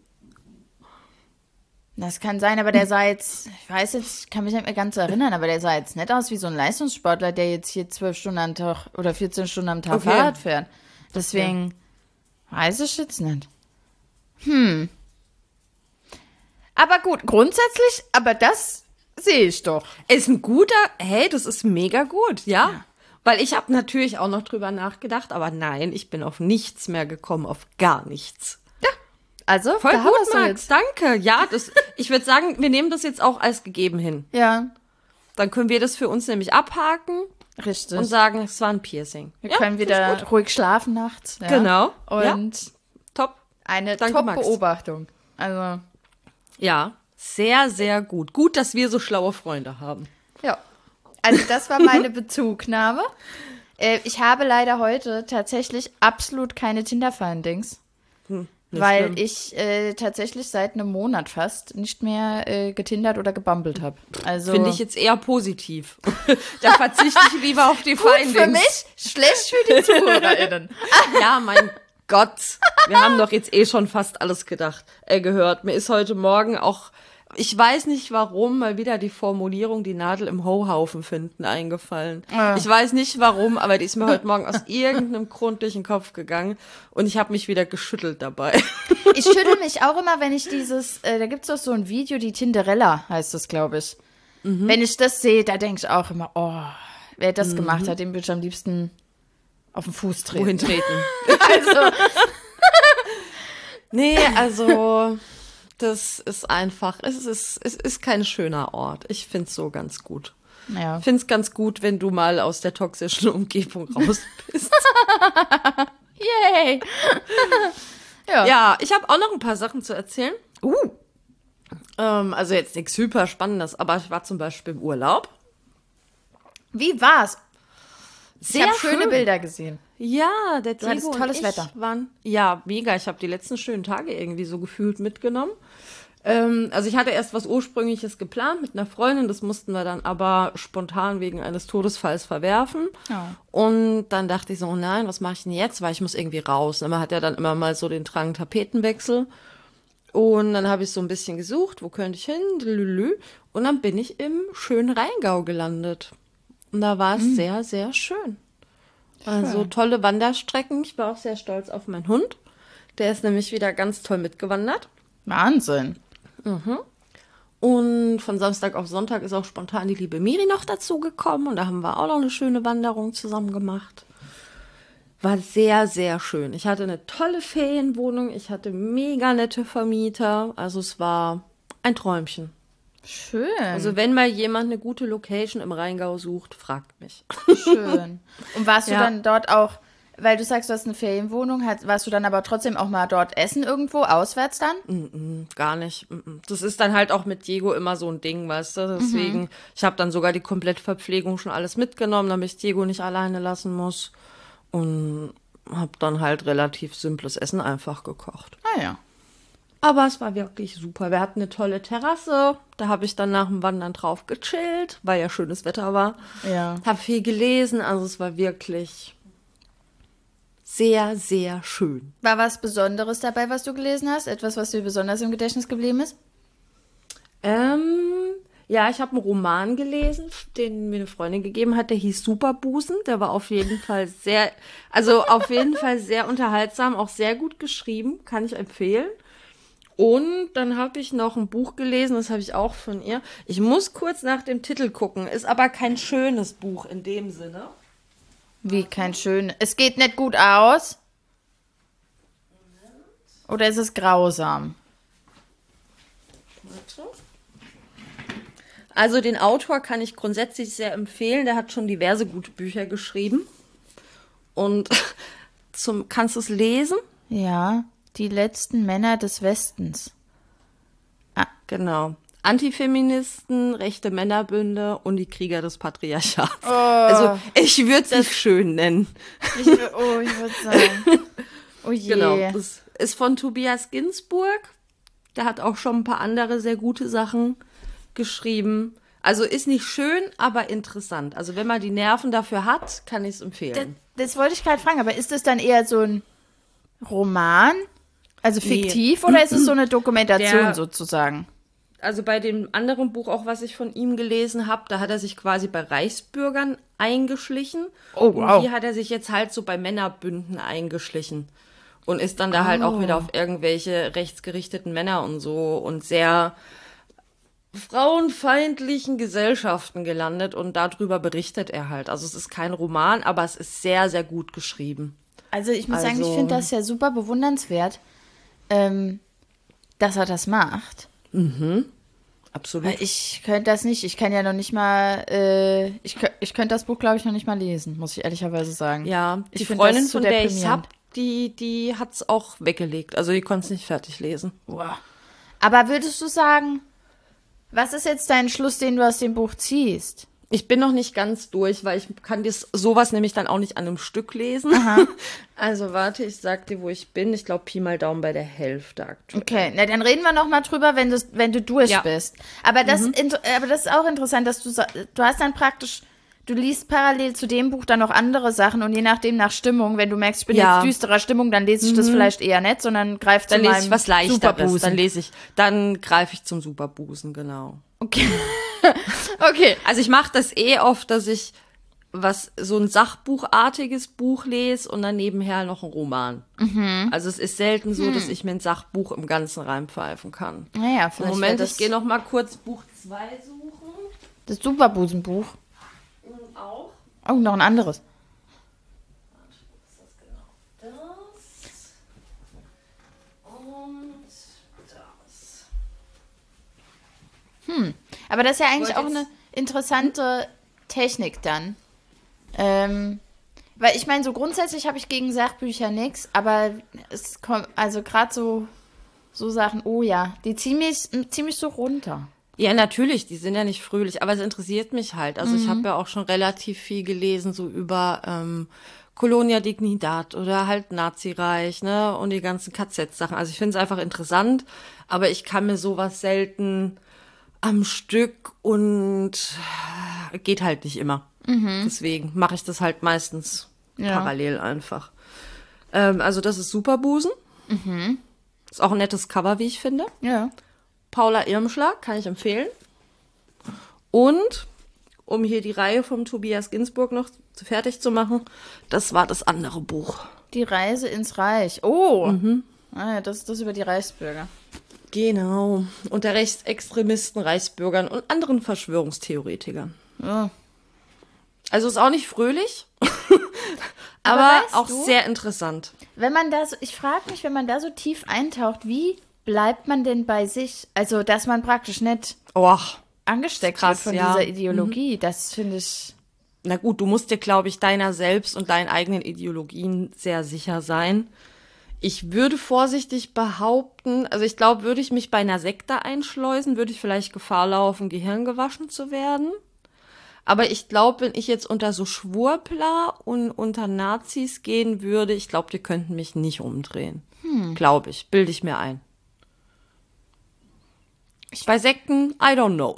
Das kann sein, aber der sah jetzt, ich weiß jetzt, ich kann mich nicht mehr ganz erinnern, aber der sah jetzt nicht aus wie so ein Leistungssportler, der jetzt hier zwölf Stunden am Tag oder vierzehn Stunden am Tag okay. Fahrrad fährt. Deswegen okay. weiß ich jetzt nicht. Hm. Aber gut, grundsätzlich, aber das sehe ich doch. Ist ein guter, hey, das ist mega gut, ja. ja. Weil ich habe natürlich auch noch drüber nachgedacht, aber nein, ich bin auf nichts mehr gekommen, auf gar nichts. Ja, also voll gut, Max, danke. Ja, das, ich würde sagen, wir nehmen das jetzt auch als gegeben hin. Ja. Dann können wir das für uns nämlich abhaken. Richtig. Und sagen, es war ein Piercing. Wir ja, können wieder ruhig schlafen nachts. Ja. Genau. Und ja. top. Eine Top-Beobachtung. Also. Ja, sehr, sehr gut. Gut, dass wir so schlaue Freunde haben. Ja. Also das war meine Bezugnahme. Äh, ich habe leider heute tatsächlich absolut keine Tinder-Findings. Hm, weil schlimm. ich äh, tatsächlich seit einem Monat fast nicht mehr äh, getindert oder gebummelt habe. Also Finde ich jetzt eher positiv. Da verzichte ich lieber auf die gut Findings. für mich, schlecht für die ZuhörerInnen. Ja, mein Gott. Wir haben doch jetzt eh schon fast alles gedacht, äh, gehört. Mir ist heute Morgen auch, ich weiß nicht warum, mal wieder die Formulierung, die Nadel im Hohhaufen finden, eingefallen. Ah. Ich weiß nicht warum, aber die ist mir heute Morgen aus irgendeinem Grund durch den Kopf gegangen und ich habe mich wieder geschüttelt dabei. Ich schüttel mich auch immer, wenn ich dieses, äh, da gibt's doch so ein Video, die Tinderella heißt das, glaube ich. Mhm. Wenn ich das sehe, da denke ich auch immer, oh, wer das mhm. gemacht hat, dem würde ich am liebsten auf den Fuß treten. Wohin treten? Also, nee, also das ist einfach, es ist, es ist kein schöner Ort. Ich find's so ganz gut. ja. Ich find's ganz gut, wenn du mal aus der toxischen Umgebung raus bist. Yay! ja. Ja, ich habe auch noch ein paar Sachen zu erzählen. Uh. Ähm, also jetzt nichts super Spannendes, aber ich war zum Beispiel im Urlaub. Wie war's? Sehr ich habe schöne schön. Bilder gesehen. Ja, der Du hattest Diego tolles und ich Wetter. waren, ja, mega. Ich habe die letzten schönen Tage irgendwie so gefühlt mitgenommen. Ähm, also ich hatte erst was Ursprüngliches geplant mit einer Freundin, das mussten wir dann aber spontan wegen eines Todesfalls verwerfen. Ja. Und dann dachte ich so, oh nein, was mache ich denn jetzt? Weil ich muss irgendwie raus. Man hat ja dann immer mal so den Drang Tapetenwechsel. Und dann habe ich so ein bisschen gesucht, wo könnte ich hin? Lülü. Und dann bin ich im schönen Rheingau gelandet. Und da war es mhm. sehr, sehr schön. Also tolle Wanderstrecken. Ich war auch sehr stolz auf meinen Hund. Der ist nämlich wieder ganz toll mitgewandert. Wahnsinn. Mhm. Und von Samstag auf Sonntag ist auch spontan die liebe Miri noch dazu gekommen. Und da haben wir auch noch eine schöne Wanderung zusammen gemacht. War sehr, sehr schön. Ich hatte eine tolle Ferienwohnung. Ich hatte mega nette Vermieter. Also es war ein Träumchen. Schön. Also wenn mal jemand eine gute Location im Rheingau sucht, fragt mich. Schön. Und warst du Ja. dann dort auch, weil du sagst, du hast eine Ferienwohnung, hat- warst du dann aber trotzdem auch mal dort essen irgendwo, auswärts dann? Mm-mm, gar nicht. Mm-mm. Das ist dann halt auch mit Diego immer so ein Ding, weißt du? Deswegen, ich habe dann sogar die Komplettverpflegung schon alles mitgenommen, damit ich Diego nicht alleine lassen muss. Und habe dann halt relativ simples Essen einfach gekocht. Ah ja. Aber es war wirklich super. Wir hatten eine tolle Terrasse. Da habe ich dann nach dem Wandern drauf gechillt, weil ja schönes Wetter war. Ja. Habe viel gelesen. Also es war wirklich sehr, sehr schön. War was Besonderes dabei, was du gelesen hast? Etwas, was dir besonders im Gedächtnis geblieben ist? Ähm, ja, ich habe einen Roman gelesen, den mir eine Freundin gegeben hat. Der hieß Superbusen. Der war auf jeden Fall sehr, also auf jeden Fall sehr unterhaltsam, auch sehr gut geschrieben. Kann ich empfehlen. Und dann habe ich noch ein Buch gelesen, das habe ich auch von ihr. Ich muss kurz nach dem Titel gucken, ist aber kein schönes Buch in dem Sinne. Wie kein schön. Es geht nicht gut aus. Oder ist es grausam? Also den Autor kann ich grundsätzlich sehr empfehlen. Der hat schon diverse gute Bücher geschrieben. Und zum, kannst du es lesen? Ja, die letzten Männer des Westens. Genau. Antifeministen, rechte Männerbünde und die Krieger des Patriarchats. Oh, Also ich würde es nicht schön nennen. ich, wür- oh, ich würde sagen. Oh je. Genau. Das ist von Tobias Ginsburg. Der hat auch schon ein paar andere sehr gute Sachen geschrieben. Also ist nicht schön, aber interessant. Also wenn man die Nerven dafür hat, kann ich es Das, empfehlen. das wollte ich gerade fragen, aber ist das dann eher so ein Roman? Also Nee. fiktiv oder ist es so eine Dokumentation Der- sozusagen? Also bei dem anderen Buch, auch was ich von ihm gelesen habe, da hat er sich quasi bei Reichsbürgern eingeschlichen. Oh, wow. Und hier hat er sich jetzt halt so bei Männerbünden eingeschlichen. Und ist dann da halt auch wieder auf irgendwelche rechtsgerichteten Männer und so und sehr frauenfeindlichen Gesellschaften gelandet und darüber berichtet er halt. Also es ist kein Roman, aber es ist sehr, sehr gut geschrieben. Also ich muss sagen, ich Also- finde das ja super bewundernswert, ähm, dass er das macht. Absolut. Weil ich könnte das nicht. Ich kann ja noch nicht mal, äh, ich, kö- ich könnte das Buch, glaube ich, noch nicht mal lesen, muss ich ehrlicherweise sagen. Ja, Ich die find Freundin, das zu von der ich deprimierend. hab, die, die hat's auch weggelegt. Also die konnte es nicht fertig lesen. Wow. Aber würdest du sagen, was ist jetzt dein Schluss, den du aus dem Buch ziehst? Ich bin noch nicht ganz durch, weil ich kann das, sowas nämlich dann auch nicht an einem Stück lesen. Aha. Also warte, ich sag dir, wo ich bin. Ich glaube, Pi mal Daumen bei der Hälfte aktuell. Okay, na dann reden wir noch mal drüber, wenn du, wenn du durch Ja. bist. Aber das, Mhm. int- aber das ist auch interessant, dass du, sa- du hast dann praktisch, du liest parallel zu dem Buch dann noch andere Sachen und je nachdem nach Stimmung, wenn du merkst, ich bin Ja. jetzt düsterer Stimmung, dann lese ich das vielleicht eher nicht, sondern greif zu Dann lese meinem ich was Leichteres. Superbusen. Dann lese ich, dann greife ich zum Superbusen, genau. Okay. Okay. Also ich mache das eh oft, dass ich was so ein sachbuchartiges Buch lese und dann nebenher noch ein Roman. Also es ist selten so, dass ich mir ein Sachbuch im Ganzen reinpfeifen kann. Naja, vielleicht Moment, wär ich das, gehe noch mal kurz Buch zwei suchen. das Superbusenbuch. Und auch. Oh, noch ein anderes. Das. Und das. Aber das ist ja eigentlich Wollte auch jetzt- eine interessante Technik dann. Ähm, weil ich meine, so grundsätzlich habe ich gegen Sachbücher nichts, aber es kommt, also gerade so, so Sachen, oh ja, die ziehen mich ziemlich so runter. Ja, natürlich, die sind ja nicht fröhlich, aber es interessiert mich halt. Also ich Mhm. habe ja auch schon relativ viel gelesen, so über ähm, Colonia Dignidad oder halt Nazireich, ne, und die ganzen K Z-Sachen. Also ich finde es einfach interessant, aber ich kann mir sowas selten am Stück und äh, geht halt nicht immer. Deswegen mache ich das halt meistens Mhm. Ja. parallel einfach. Ähm, also das ist Superbusen. Mhm. Ist auch ein nettes Cover, wie ich finde. Ja. Paula Irmschlag, kann ich empfehlen. Und, um hier die Reihe vom Tobias Ginsburg noch zu- fertig zu machen, das war das andere Buch. Die Reise ins Reich. Oh. Mhm. Ah ja, das ist das über die Reichsbürger. Genau. Unter Rechtsextremisten, Reichsbürgern und anderen Verschwörungstheoretikern. Ja. Also ist auch nicht fröhlich, aber, weißt auch du- sehr interessant. Wenn man da so, ich frage mich, wenn man da so tief eintaucht, wie bleibt man denn bei sich? Also, dass man praktisch nicht Och, angesteckt Krass, wird von ja. dieser Ideologie, das finde ich. na gut, du musst dir, glaube ich, deiner selbst und deinen eigenen Ideologien sehr sicher sein. Ich würde vorsichtig behaupten, also ich glaube, würde ich mich bei einer Sekte einschleusen, würde ich vielleicht Gefahr laufen, gehirngewaschen zu werden. Aber ich glaube, wenn ich jetzt unter so Schwurbler und unter Nazis gehen würde, ich glaube, die könnten mich nicht umdrehen. Glaube ich, bilde ich mir ein. Bei Sekten, I don't know.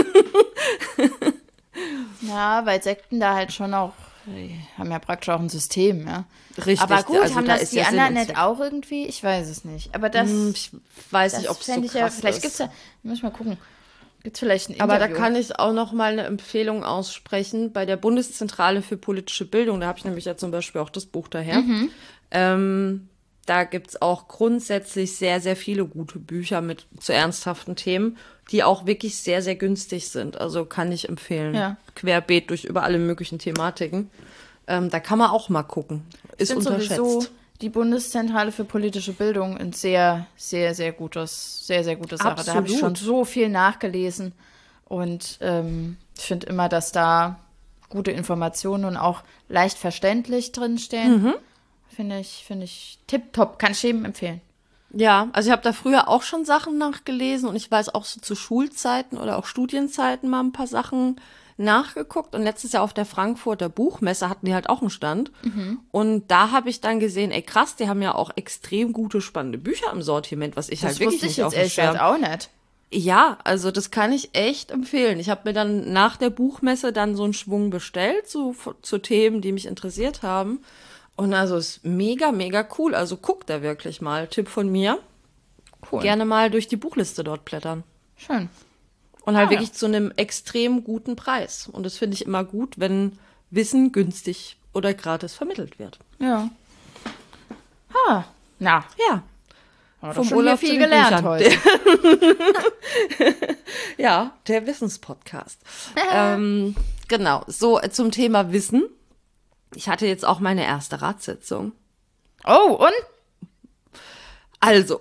Ja, weil Sekten da halt schon auch, die haben ja praktisch auch ein System, ja. Richtig. Aber gut, also haben da das ist die ja Sinn anderen und nicht Zweck. auch irgendwie? Ich weiß es nicht. Aber das, Hm, Ich weiß das nicht, ob es so fände krass ich ja, vielleicht ist. gibt's ja, muss ich mal gucken, gibt's vielleicht ein Aber da Interview. kann ich auch noch mal eine Empfehlung aussprechen bei der Bundeszentrale für politische Bildung. Da habe ich nämlich ja zum Beispiel auch das Buch daher. Mhm. Ähm, da gibt's auch grundsätzlich sehr, sehr viele gute Bücher mit zu ernsthaften Themen, die auch wirklich sehr, sehr günstig sind. Also kann ich empfehlen. Ja. Querbeet durch über alle möglichen Thematiken. Ähm, da kann man auch mal gucken. Ist sind unterschätzt. sowieso die Bundeszentrale für politische Bildung ein sehr, sehr, sehr gutes, sehr, sehr gute Sache. Da habe ich schon Absolut. so viel nachgelesen und ähm, ich finde immer, dass da gute Informationen und auch leicht verständlich drinstehen. Mhm. Finde ich, finde ich tipptopp. Kann ich jedem empfehlen. Ja, also ich habe da früher auch schon Sachen nachgelesen und ich weiß auch so zu Schulzeiten oder auch Studienzeiten mal ein paar Sachen nachgeguckt. Und letztes Jahr auf der Frankfurter Buchmesse hatten die halt auch einen Stand. Und da habe ich dann gesehen, ey krass, die haben ja auch extrem gute, spannende Bücher im Sortiment, was ich Das halt wirklich wusste ich nicht auf jetzt dem ehrlich gesagt Schirm. auch nicht. Ja, also das kann ich echt empfehlen. Ich habe mir dann nach der Buchmesse dann so einen Schwung bestellt zu, zu Themen, die mich interessiert haben. Und also ist mega, mega cool. Also guck da wirklich mal. Tipp von mir. Cool. Gerne mal durch die Buchliste dort blättern. Schön. Und halt Ah, ja. wirklich zu einem extrem guten Preis. Und das finde ich immer gut, wenn Wissen günstig oder gratis vermittelt wird. Ja. Ha. Na, Ja. haben wir Vom doch schon Urlaub hier zu viel den gelernt Büchern. heute. Ja, der Wissenspodcast. ähm, genau, so äh, zum Thema Wissen. Ich hatte jetzt auch meine erste Ratssitzung. Oh, und? Also,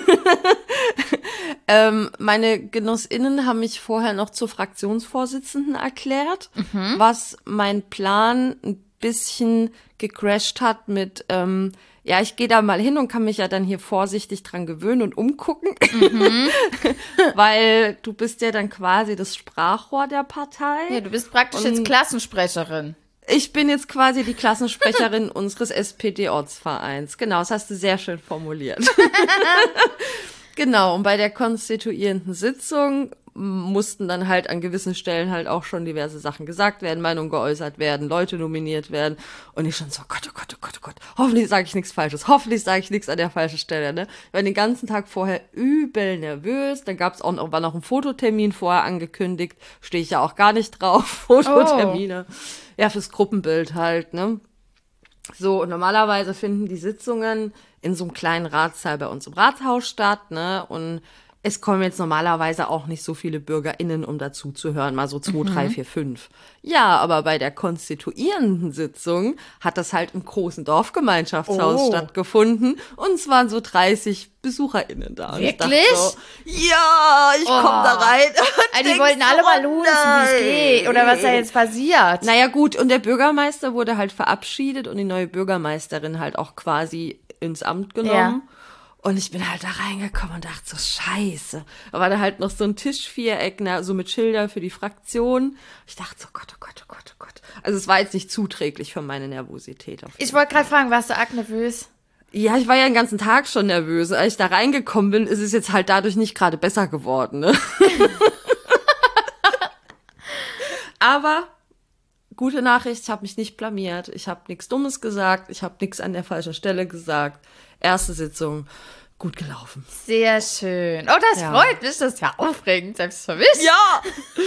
ähm, meine GenossInnen haben mich vorher noch zur Fraktionsvorsitzenden erklärt, was mein Plan ein bisschen gecrasht hat mit, ähm, ja, ich gehe da mal hin und kann mich ja dann hier vorsichtig dran gewöhnen und umgucken, mhm. weil du bist ja dann quasi das Sprachrohr der Partei. Ja, du bist praktisch jetzt Klassensprecherin. Ich bin jetzt quasi die Klassensprecherin unseres S P D-Ortsvereins. Genau, das hast du sehr schön formuliert. Genau, und bei der konstituierenden Sitzung mussten dann halt an gewissen Stellen halt auch schon diverse Sachen gesagt werden, Meinungen geäußert werden, Leute nominiert werden. Und ich schon so, Gott, oh Gott, oh Gott, oh Gott, hoffentlich sage ich nichts Falsches, hoffentlich sage ich nichts an der falschen Stelle. Ne? Ich war den ganzen Tag vorher übel nervös. Dann gab's auch noch, war noch ein Fototermin vorher angekündigt, stehe ich ja auch gar nicht drauf, Fototermine. Oh. Ja, fürs Gruppenbild halt, ne? So, und normalerweise finden die Sitzungen in so einem kleinen Ratssaal bei uns im Rathaus statt, ne? Und es kommen jetzt normalerweise auch nicht so viele BürgerInnen, um dazu zu hören, mal so zwei, mhm. drei, vier, fünf. Ja, aber bei der konstituierenden Sitzung hat das halt im großen Dorfgemeinschaftshaus oh. stattgefunden und es waren so dreißig BesucherInnen da. Wirklich? So, ja, ich oh. komme da rein. Also die wollten alle mal losen, wie es geht oder was da jetzt passiert. Naja gut, und der Bürgermeister wurde halt verabschiedet und die neue Bürgermeisterin halt auch quasi ins Amt genommen. Ja. Und ich bin halt da reingekommen und dachte so, scheiße. Da war da halt noch so ein Tischviereck, ne, so mit Schilder für die Fraktion. Ich dachte so, Gott, oh Gott, oh Gott, oh Gott. Also es war jetzt nicht zuträglich für meine Nervosität. Auf ich wollte gerade fragen, warst du arg nervös? Ja, ich war ja den ganzen Tag schon nervös. Als ich da reingekommen bin, ist es jetzt halt dadurch nicht gerade besser geworden, ne? Aber gute Nachricht, ich habe mich nicht blamiert. Ich habe nichts Dummes gesagt. Ich habe nichts an der falschen Stelle gesagt. Erste Sitzung, gut gelaufen. Sehr schön. Oh, das ja. freut mich. Das ist ja aufregend, selbst für mich. Ja.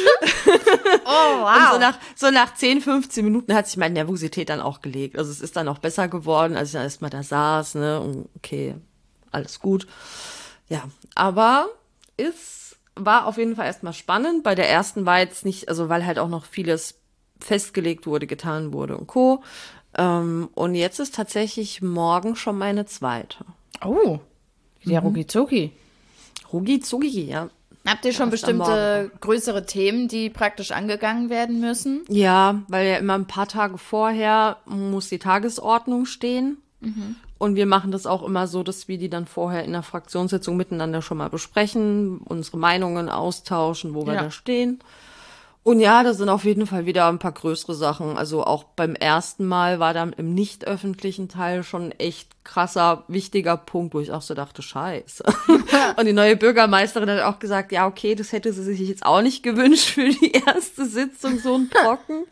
Oh, wow. Und so nach, so nach zehn, fünfzehn Minuten hat sich meine Nervosität dann auch gelegt. Also es ist dann auch besser geworden, als ich dann erstmal da saß, ne, und okay, alles gut. Ja, aber es war auf jeden Fall erstmal spannend. Bei der ersten war jetzt nicht, also weil halt auch noch vieles festgelegt wurde, getan wurde und Co. Um, und jetzt ist tatsächlich morgen schon meine zweite. Oh, ja, mhm. rucki-zucki. Rucki-zucki, ja. Habt ihr schon bestimmte größere Themen, die praktisch angegangen werden müssen? Ja, weil ja immer ein paar Tage vorher muss die Tagesordnung stehen. Mhm. Und wir machen das auch immer so, dass wir die dann vorher in der Fraktionssitzung miteinander schon mal besprechen, unsere Meinungen austauschen, wo wir ja. da stehen. Und ja, da sind auf jeden Fall wieder ein paar größere Sachen. Also auch beim ersten Mal war da im nicht öffentlichen Teil schon echt krasser, wichtiger Punkt, wo ich auch so dachte, scheiße. Und die neue Bürgermeisterin hat auch gesagt, ja, okay, das hätte sie sich jetzt auch nicht gewünscht für die erste Sitzung, so ein Brocken.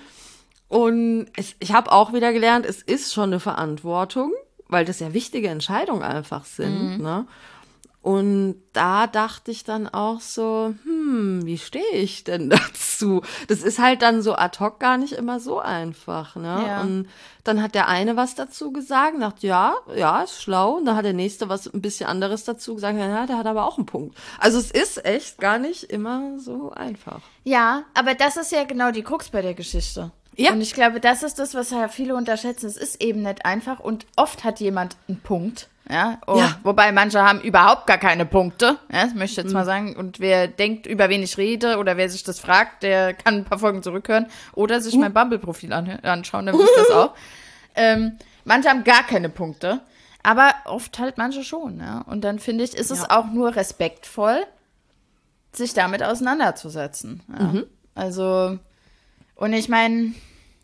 Und es, ich habe auch wieder gelernt, es ist schon eine Verantwortung, weil das ja wichtige Entscheidungen einfach sind, mhm. ne? Und da dachte ich dann auch so, hm, wie stehe ich denn dazu? Das ist halt dann so ad hoc gar nicht immer so einfach, ne? Ja. Und dann hat der eine was dazu gesagt, dachte, ja, ja, ist schlau. Und dann hat der nächste was ein bisschen anderes dazu gesagt, ja, der hat aber auch einen Punkt. Also es ist echt gar nicht immer so einfach. Ja, aber das ist ja genau die Krux bei der Geschichte. Ja. Und ich glaube, das ist das, was ja viele unterschätzen. Es ist eben nicht einfach und oft hat jemand einen Punkt. Ja, oh, ja, wobei manche haben überhaupt gar keine Punkte, ja, das möchte ich jetzt mhm. mal sagen. Und wer denkt, über wen ich rede oder wer sich das fragt, der kann ein paar Folgen zurückhören oder sich mhm. mein Bumble-Profil an, anschauen, dann wisst ihr das auch. Ähm, manche haben gar keine Punkte, aber oft halt manche schon. Ja? Und dann finde ich, ist es ja. auch nur respektvoll, sich damit auseinanderzusetzen. Ja? Mhm. Also, und ich meine,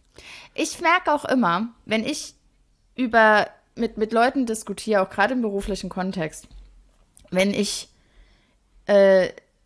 ich merke auch immer, wenn ich über mit, mit Leuten diskutiere, auch gerade im beruflichen Kontext, wenn ich, äh,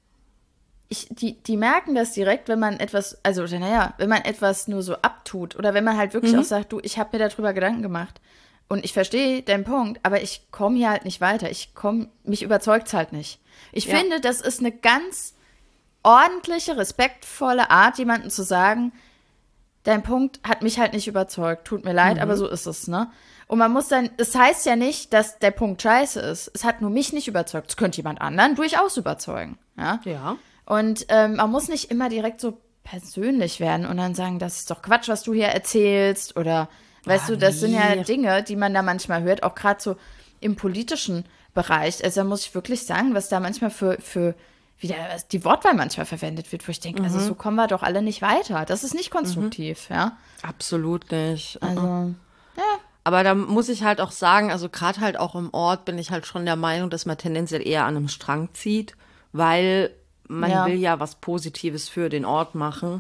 ich die, die merken das direkt, wenn man etwas, also naja, wenn man etwas nur so abtut oder wenn man halt wirklich mhm. auch sagt, du, ich habe mir darüber Gedanken gemacht und ich verstehe deinen Punkt, aber ich komme hier halt nicht weiter, ich komme, mich überzeugt's halt nicht. Ich ja. finde, das ist eine ganz ordentliche, respektvolle Art, jemandem zu sagen, dein Punkt hat mich halt nicht überzeugt, tut mir leid, mhm. aber so ist es, ne? Und man muss dann, das heißt ja nicht, dass der Punkt scheiße ist. Es hat nur mich nicht überzeugt. Es könnte jemand anderen durchaus überzeugen. Ja. ja. Und ähm, man muss nicht immer direkt so persönlich werden und dann sagen, das ist doch Quatsch, was du hier erzählst. Oder, weißt ah, du, das nee. sind ja Dinge, die man da manchmal hört, auch gerade so im politischen Bereich. Also da muss ich wirklich sagen, was da manchmal für, für wie da die Wortwahl manchmal verwendet wird, wo ich denke, mhm. also so kommen wir doch alle nicht weiter. Das ist nicht konstruktiv, mhm. ja. Absolut nicht. Also, ja. Aber da muss ich halt auch sagen, also gerade halt auch im Ort bin ich halt schon der Meinung, dass man tendenziell eher an einem Strang zieht, weil man Ja. will ja was Positives für den Ort machen.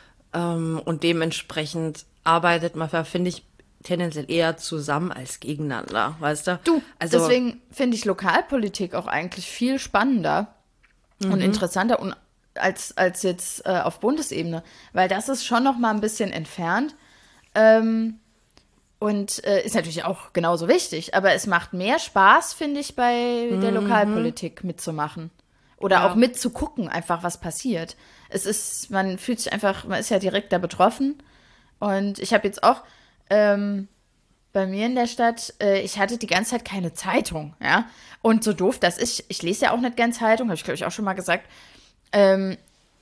Ähm, und dementsprechend arbeitet man, finde ich, tendenziell eher zusammen als gegeneinander, weißt du? Du, also, deswegen finde ich Lokalpolitik auch eigentlich viel spannender und interessanter und als, als jetzt äh, auf Bundesebene, weil das ist schon noch mal ein bisschen entfernt ähm, und äh, ist natürlich auch genauso wichtig, aber es macht mehr Spaß, finde ich, bei der Lokalpolitik mitzumachen oder Ja. auch mitzugucken, einfach was passiert. Es ist, man fühlt sich einfach, man ist ja direkt da betroffen und ich habe jetzt auch ähm, bei mir in der Stadt, äh, ich hatte die ganze Zeit keine Zeitung, ja. Und so doof das ist, ich lese ja auch nicht gern Zeitung, habe ich glaube ich auch schon mal gesagt. Ähm,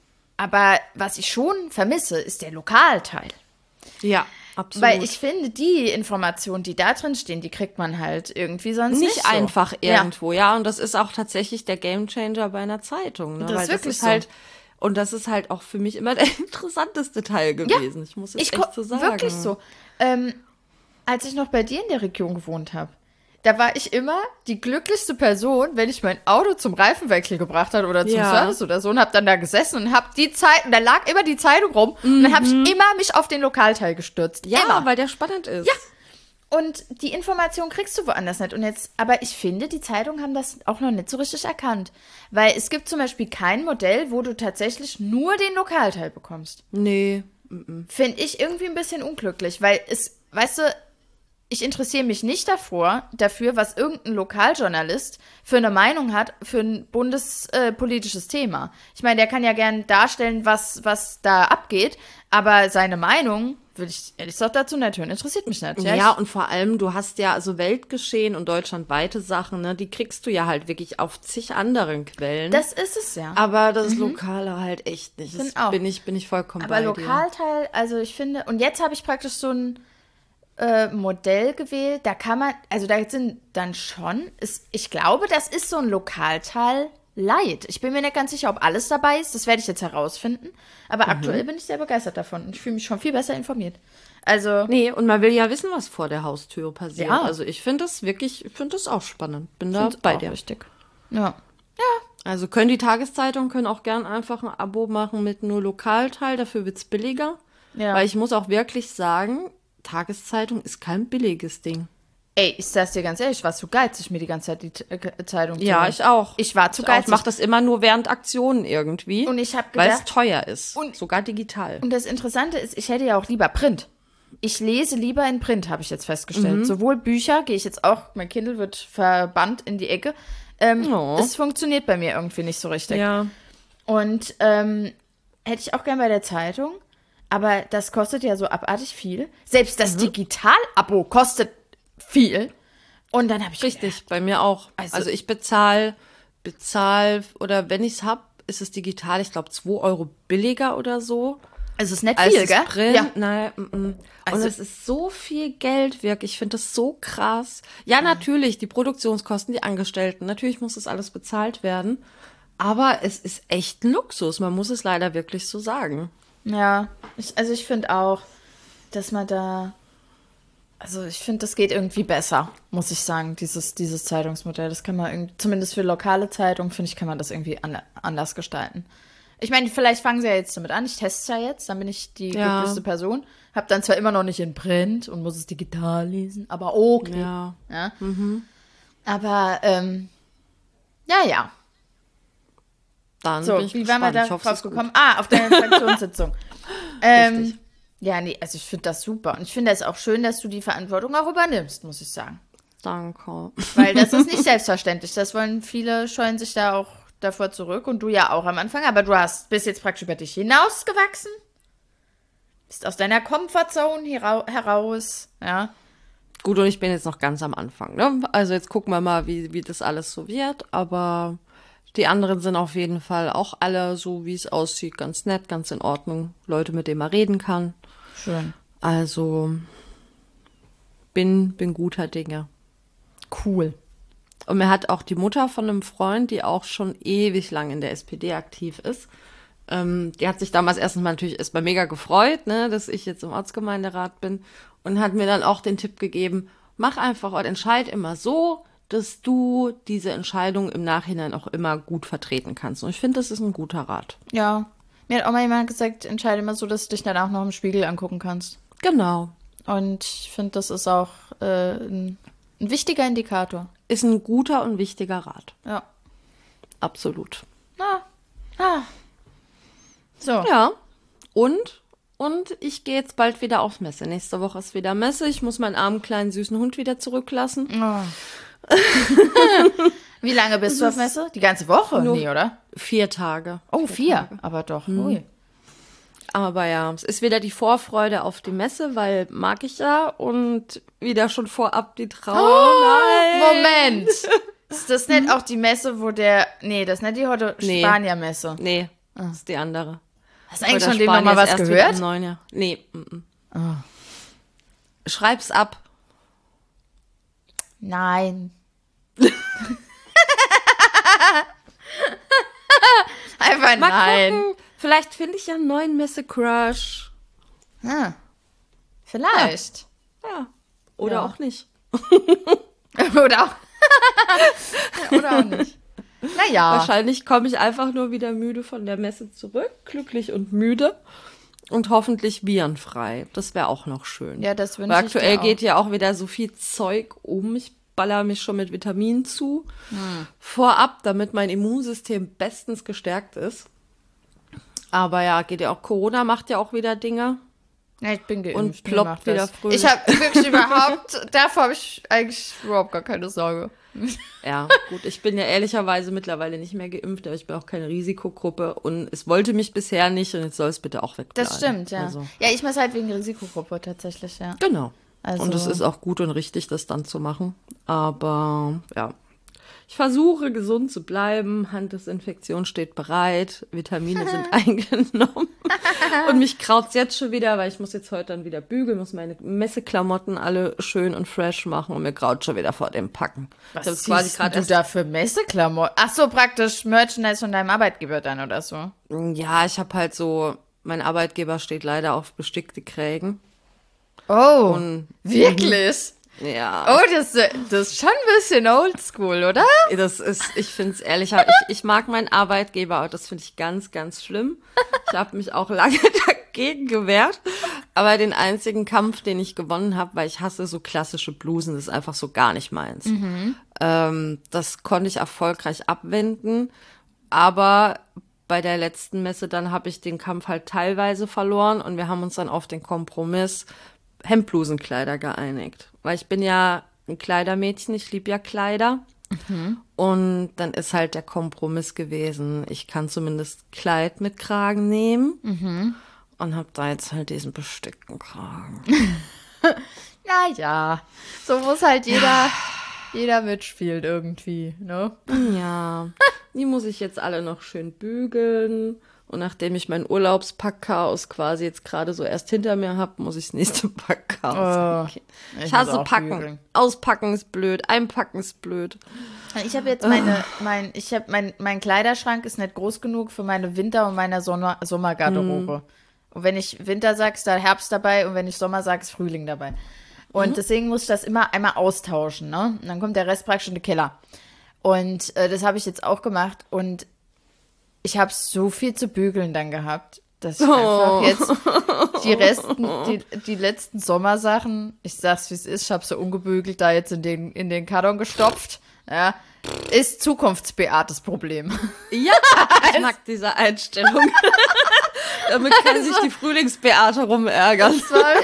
aber was ich schon vermisse, ist der Lokalteil. ja, absolut. Weil ich finde, die Informationen, die da drin stehen, die kriegt man halt irgendwie sonst nicht, nicht so. einfach Ja. irgendwo, ja. Und das ist auch tatsächlich der Gamechanger bei einer Zeitung. Ne? Das ist Weil wirklich das ist so. halt, und das ist halt auch für mich immer der interessanteste Teil gewesen. Ich muss es Ich echt ko- so sagen. wirklich so. Ähm, als ich noch bei dir in der Region gewohnt habe, da war ich immer die glücklichste Person, wenn ich mein Auto zum Reifenwechsel gebracht habe oder zum Ja. Service oder so und habe dann da gesessen und habe die Zeit, und da lag immer die Zeitung rum und dann habe ich immer mich auf den Lokalteil gestürzt. Ja, immer. weil der spannend ist. Ja. Und die Information kriegst du woanders nicht. Und jetzt, aber ich finde, die Zeitungen haben das auch noch nicht so richtig erkannt. Weil es gibt zum Beispiel kein Modell, wo du tatsächlich nur den Lokalteil bekommst. Nee. Finde ich irgendwie ein bisschen unglücklich, weil es, weißt du, ich interessiere mich nicht davor, dafür, was irgendein Lokaljournalist für eine Meinung hat für ein bundespolitisches äh, Thema. Ich meine, der kann ja gern darstellen, was, was da abgeht, aber seine Meinung, würde ich ehrlich gesagt dazu nicht hören, interessiert mich nicht. Ja, Ja, und vor allem, du hast ja also Weltgeschehen und deutschlandweite Sachen, ne, die kriegst du ja halt wirklich auf zig anderen Quellen. ich, das ist es ja. aber das Lokale halt echt nicht. Das Find auch. bin ich, bin ich vollkommen Aber bei dir. Lokalteil, also ich finde, und jetzt habe ich praktisch so ein äh, Modell gewählt, da kann man, also da sind dann schon, ist, ich glaube, das ist so ein Lokalteil Light. Ich bin mir nicht ganz sicher, ob alles dabei ist, das werde ich jetzt herausfinden, aber aktuell bin ich sehr begeistert davon und ich fühle mich schon viel besser informiert. Also, Nee, und man will ja wissen, was vor der Haustür passiert. Ja. Also ich finde das wirklich, ich finde das auch spannend. Bin da find's bei auch dir. richtig. Ja. Also können die Tageszeitungen können auch gern einfach ein Abo machen mit nur Lokalteil, dafür wird's billiger. Ja. Weil ich muss auch wirklich sagen, Tageszeitung ist kein billiges Ding. Ey, ich sag's dir ganz ehrlich, ich war zu geizig, mir die ganze Zeit die äh, Zeitung zu Ja, holen. ich auch. Ich war zu Ich auch. geizig. Ich mache das immer nur während Aktionen irgendwie. Und ich hab weil es gedacht- teuer ist. Und- sogar digital. Und das Interessante ist, ich hätte ja auch lieber Print. Ich lese lieber in Print, habe ich jetzt festgestellt. Sowohl Bücher, gehe ich jetzt auch, mein Kindle wird verbannt in die Ecke. Ähm, Oh. Es funktioniert bei mir irgendwie nicht so richtig. Ja. Und ähm, hätte ich auch gern bei der Zeitung, aber das kostet ja so abartig viel. Selbst das Digital-Abo kostet viel. Und dann habe ich Richtig, bei mir auch. Also- Also, ich bezahle, bezahl, oder wenn ich es hab, ist es digital, ich glaube, zwei Euro billiger oder so. es ist nicht Als viel, es gell? Print. Ja. Nein, mm, mm. Also- und es ist so viel Geld wirklich. Ich finde das so krass. Ja, natürlich, die Produktionskosten, die Angestellten, natürlich muss das alles bezahlt werden. Aber es ist echt ein Luxus. Man muss es leider wirklich so sagen. Ja, ich, also ich finde auch, dass man da, also ich finde, das geht irgendwie besser, muss ich sagen, dieses, dieses Zeitungsmodell. Das kann man irgendwie, zumindest für lokale Zeitungen, finde ich, kann man das irgendwie an, anders gestalten. Ich meine, vielleicht fangen sie ja jetzt damit an, ich teste es ja jetzt, dann bin ich die Ja. glücklichste Person. Hab dann zwar immer noch nicht in Print und muss es digital lesen, aber okay. Ja. Ja. Aber, ähm, ja, ja. Dann So, bin ich wie waren wir gespannt. da Ich hoffe, es drauf ist gut. gekommen? Ah, auf der Fraktionssitzung. ähm, Richtig. ja, nee, also ich finde das super. Und ich finde es auch schön, dass du die Verantwortung auch übernimmst, muss ich sagen. Danke. Weil das ist nicht selbstverständlich. Das wollen viele, scheuen sich da auch davor zurück. Und du ja auch am Anfang. Aber du hast, bist jetzt praktisch über dich hinausgewachsen. Bist aus deiner Comfortzone hera- heraus. Ja. Gut, und ich bin jetzt noch ganz am Anfang, ne? Also jetzt gucken wir mal, wie, wie das alles so wird. Aber die anderen sind auf jeden Fall auch alle, so wie es aussieht, ganz nett, ganz in Ordnung. Leute, mit denen man reden kann. Schön. Also bin, bin guter Dinge. Cool. Und mir hat auch die Mutter von einem Freund, die auch schon ewig lang in der S P D aktiv ist, Ähm, die hat sich damals erstens mal natürlich erstmal mega gefreut, ne, dass ich jetzt im Ortsgemeinderat bin und hat mir dann auch den Tipp gegeben, mach einfach und entscheid immer so, dass du diese Entscheidung im Nachhinein auch immer gut vertreten kannst. Und ich finde, das ist ein guter Rat. Ja. Mir hat auch mal jemand gesagt, entscheide immer so, dass du dich danach noch im Spiegel angucken kannst. Genau. Und ich finde, das ist auch äh, ein, ein wichtiger Indikator. Ist ein guter und wichtiger Rat. Ja. Absolut. Ah. Ah. So. Ja. Und, und ich gehe jetzt bald wieder auf Messe. Nächste Woche ist wieder Messe. Ich muss meinen armen, kleinen, süßen Hund wieder zurücklassen. Oh. Wie lange bist du auf Messe? Die ganze Woche? Nur Nee, oder? Vier Tage. Oh, vier. vier. Tage. Aber doch. Hm. Ui. Aber ja, es ist wieder die Vorfreude auf die Messe, weil mag ich ja. Und wieder schon vorab die Trauer. Oh, Nein. Moment. Ist das nicht auch die Messe, wo der... Nee, das ist nicht die heute Nee. Spanier-Messe. Nee, das ist die andere. Hast du eigentlich Oder von dem Spanier nochmal ist was erst wieder gehört? im neuen Jahr. Nee. m -m. Schreib's ab. Nein. Einfach Mal nein. gucken. Vielleicht finde ich ja einen neuen Messe-Crush. Ah, vielleicht. Ja. Oder Ja. auch nicht. Oder auch. Oder auch nicht. Naja. Wahrscheinlich komme ich einfach nur wieder müde von der Messe zurück. Glücklich und müde. Und hoffentlich virenfrei. Das wäre auch noch schön. Ja, das wünsche Weil ich dir aktuell auch. geht ja auch wieder so viel Zeug um. Ich baller mich schon mit Vitaminen zu. Hm. Vorab, damit mein Immunsystem bestens gestärkt ist. Aber ja, geht ja auch. Corona macht ja auch wieder Dinge. Ja, ich bin geimpft. Und mir ploppt macht wieder das. fröhlich. Ich habe wirklich überhaupt, davor habe ich eigentlich überhaupt gar keine Sorge. Ja, gut, ich bin ja ehrlicherweise mittlerweile nicht mehr geimpft, aber ich bin auch keine Risikogruppe und es wollte mich bisher nicht und jetzt soll es bitte auch wegbleiben. Das stimmt, ja. Also, Ja, ich mache halt wegen Risikogruppe tatsächlich, ja. genau. Also- Und es ist auch gut und richtig, das dann zu machen. Aber ja, ich versuche gesund zu bleiben. Handdesinfektion steht bereit. Vitamine sind eingenommen. Und mich kraut's jetzt schon wieder, weil ich muss jetzt heute dann wieder bügeln, muss meine Messeklamotten alle schön und fresh machen und mir kraut schon wieder vor dem Packen. Was ich hab siehst quasi gerade du erst da für Messeklamotten? Ach so, praktisch Merchandise von deinem Arbeitgeber dann oder so. Ja, ich habe halt so, mein Arbeitgeber steht leider auf bestickte Krägen. Oh, Und wirklich? ja, Oh, das, das ist schon ein bisschen oldschool, oder? das ist, ich finde es ehrlich, ich, ich mag meinen Arbeitgeber, aber das finde ich ganz, ganz schlimm. Ich habe mich auch lange dagegen gewehrt, aber den einzigen Kampf, den ich gewonnen habe, weil ich hasse so klassische Blusen, das ist einfach so gar nicht meins. Mhm. Ähm, das konnte ich erfolgreich abwenden, aber bei der letzten Messe dann habe ich den Kampf halt teilweise verloren und wir haben uns dann auf den Kompromiss Hemdblusenkleider geeinigt. Weil ich bin ja ein Kleidermädchen, ich liebe ja Kleider. Mhm. Und dann ist halt der Kompromiss gewesen, ich kann zumindest Kleid mit Kragen nehmen. Mhm. Und habe da jetzt halt diesen bestickten Kragen. Naja, so muss halt jeder, jeder mitspielen irgendwie, ne? Ja, die muss ich jetzt alle noch schön bügeln. Und nachdem ich mein Urlaubspackchaos quasi jetzt gerade so erst hinter mir habe, muss ich das nächste Packchaos Oh, okay. ich Ich muss hasse auch Packen. bügeln. Auspacken ist blöd, einpacken ist blöd. Ich habe jetzt meine, mein, ich habe mein, mein Kleiderschrank ist nicht groß genug für meine Winter- und meine Sommer, Sommergarderobe. Und wenn ich Winter sage, ist da Herbst dabei und wenn ich Sommer sage, ist Frühling dabei. Und mhm. deswegen muss ich das immer einmal austauschen, ne? Und dann kommt der Rest praktisch in den Keller. Und äh, das habe ich jetzt auch gemacht und ich habe so viel zu bügeln dann gehabt, dass ich Oh. einfach jetzt die Resten, die, die letzten Sommersachen, ich sag's wie es ist, ich habe so ungebügelt da jetzt in den, in den Karton gestopft. Ja, ist Zukunftsbeates Problem. Ja, ich mag diese Einstellung. Damit kann Also- sich die Frühlingsbeate rumärgern. Das war,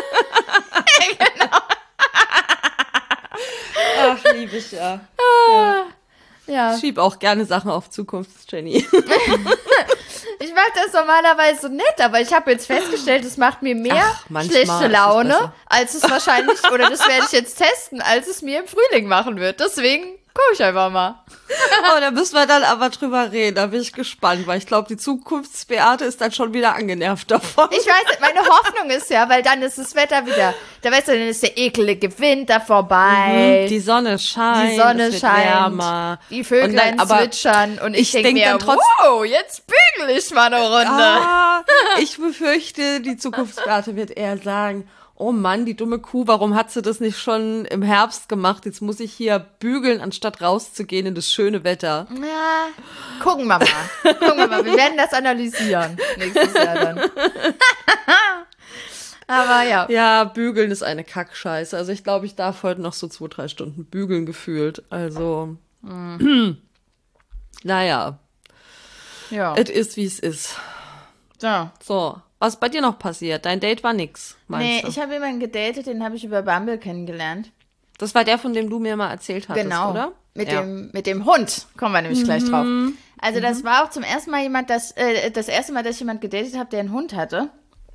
Ach, liebe ich ja. ja, Ich schieb auch gerne Sachen auf Zukunftsjenny. ich mache das normalerweise so nett, aber ich habe jetzt festgestellt, es macht mir mehr Ach, manchmal ist schlechte es Laune, besser. als es wahrscheinlich, oder das werde ich jetzt testen, als es mir im Frühling machen wird. Deswegen gucke ich einfach mal. Oh, da müssen wir dann aber drüber reden. Da bin ich gespannt, weil ich glaube, die Zukunftsbeate ist dann schon wieder angenervt davon. Ich weiß nicht, meine Hoffnung ist ja, weil dann ist das Wetter wieder, da weißt du, dann ist der ekelige Winter vorbei. Die Sonne scheint, Die Sonne es wird scheint, wärmer. die Vöglein Und dann- aber zwitschern und ich, ich denke denk mir, dann trotz- wow, jetzt bügel bügel ich mal eine Runde. Ah, ich befürchte, die Zukunftsbeate wird eher sagen, oh Mann, die dumme Kuh, warum hat sie das nicht schon im Herbst gemacht? Jetzt muss ich hier bügeln, anstatt rauszugehen in das schöne Wetter. Ja, gucken wir mal. Gucken wir mal, wir werden das analysieren nächstes Jahr dann. Aber ja. Ja, bügeln ist eine Kackscheiße. Also ich glaube, ich darf heute noch so zwei, drei Stunden bügeln gefühlt. Also, mm. naja. Ja. Es ist, wie es ist. So. So, was ist bei dir noch passiert? Dein Date war nix, meinst Nee, du? ich habe jemanden gedatet, den habe ich über Bumble kennengelernt. Das war der, von dem du mir mal erzählt hattest, Genau. oder? Mit, Ja. dem, mit dem Hund. Kommen wir nämlich gleich drauf. Also das war auch zum ersten Mal jemand, das, äh, das erste Mal, dass ich jemand gedatet habe, der einen Hund hatte.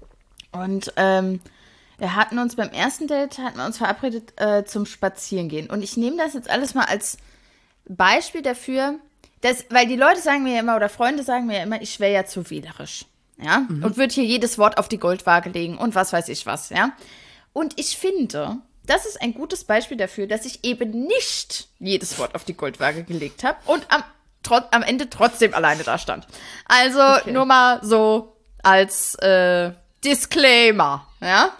Und ähm, wir hatten uns beim ersten Date, hatten wir uns verabredet äh, zum Spazierengehen. Und ich nehme das jetzt alles mal als Beispiel dafür, dass, weil die Leute sagen mir ja immer, oder Freunde sagen mir ja immer, ich wäre ja zu wählerisch. Ja, mhm. Und würde hier jedes Wort auf die Goldwaage legen und was weiß ich was, ja. Und ich finde, das ist ein gutes Beispiel dafür, dass ich eben nicht jedes Wort auf die Goldwaage gelegt habe und am, tro- am Ende trotzdem alleine da stand. Also Okay. nur mal so als äh, Disclaimer, ja.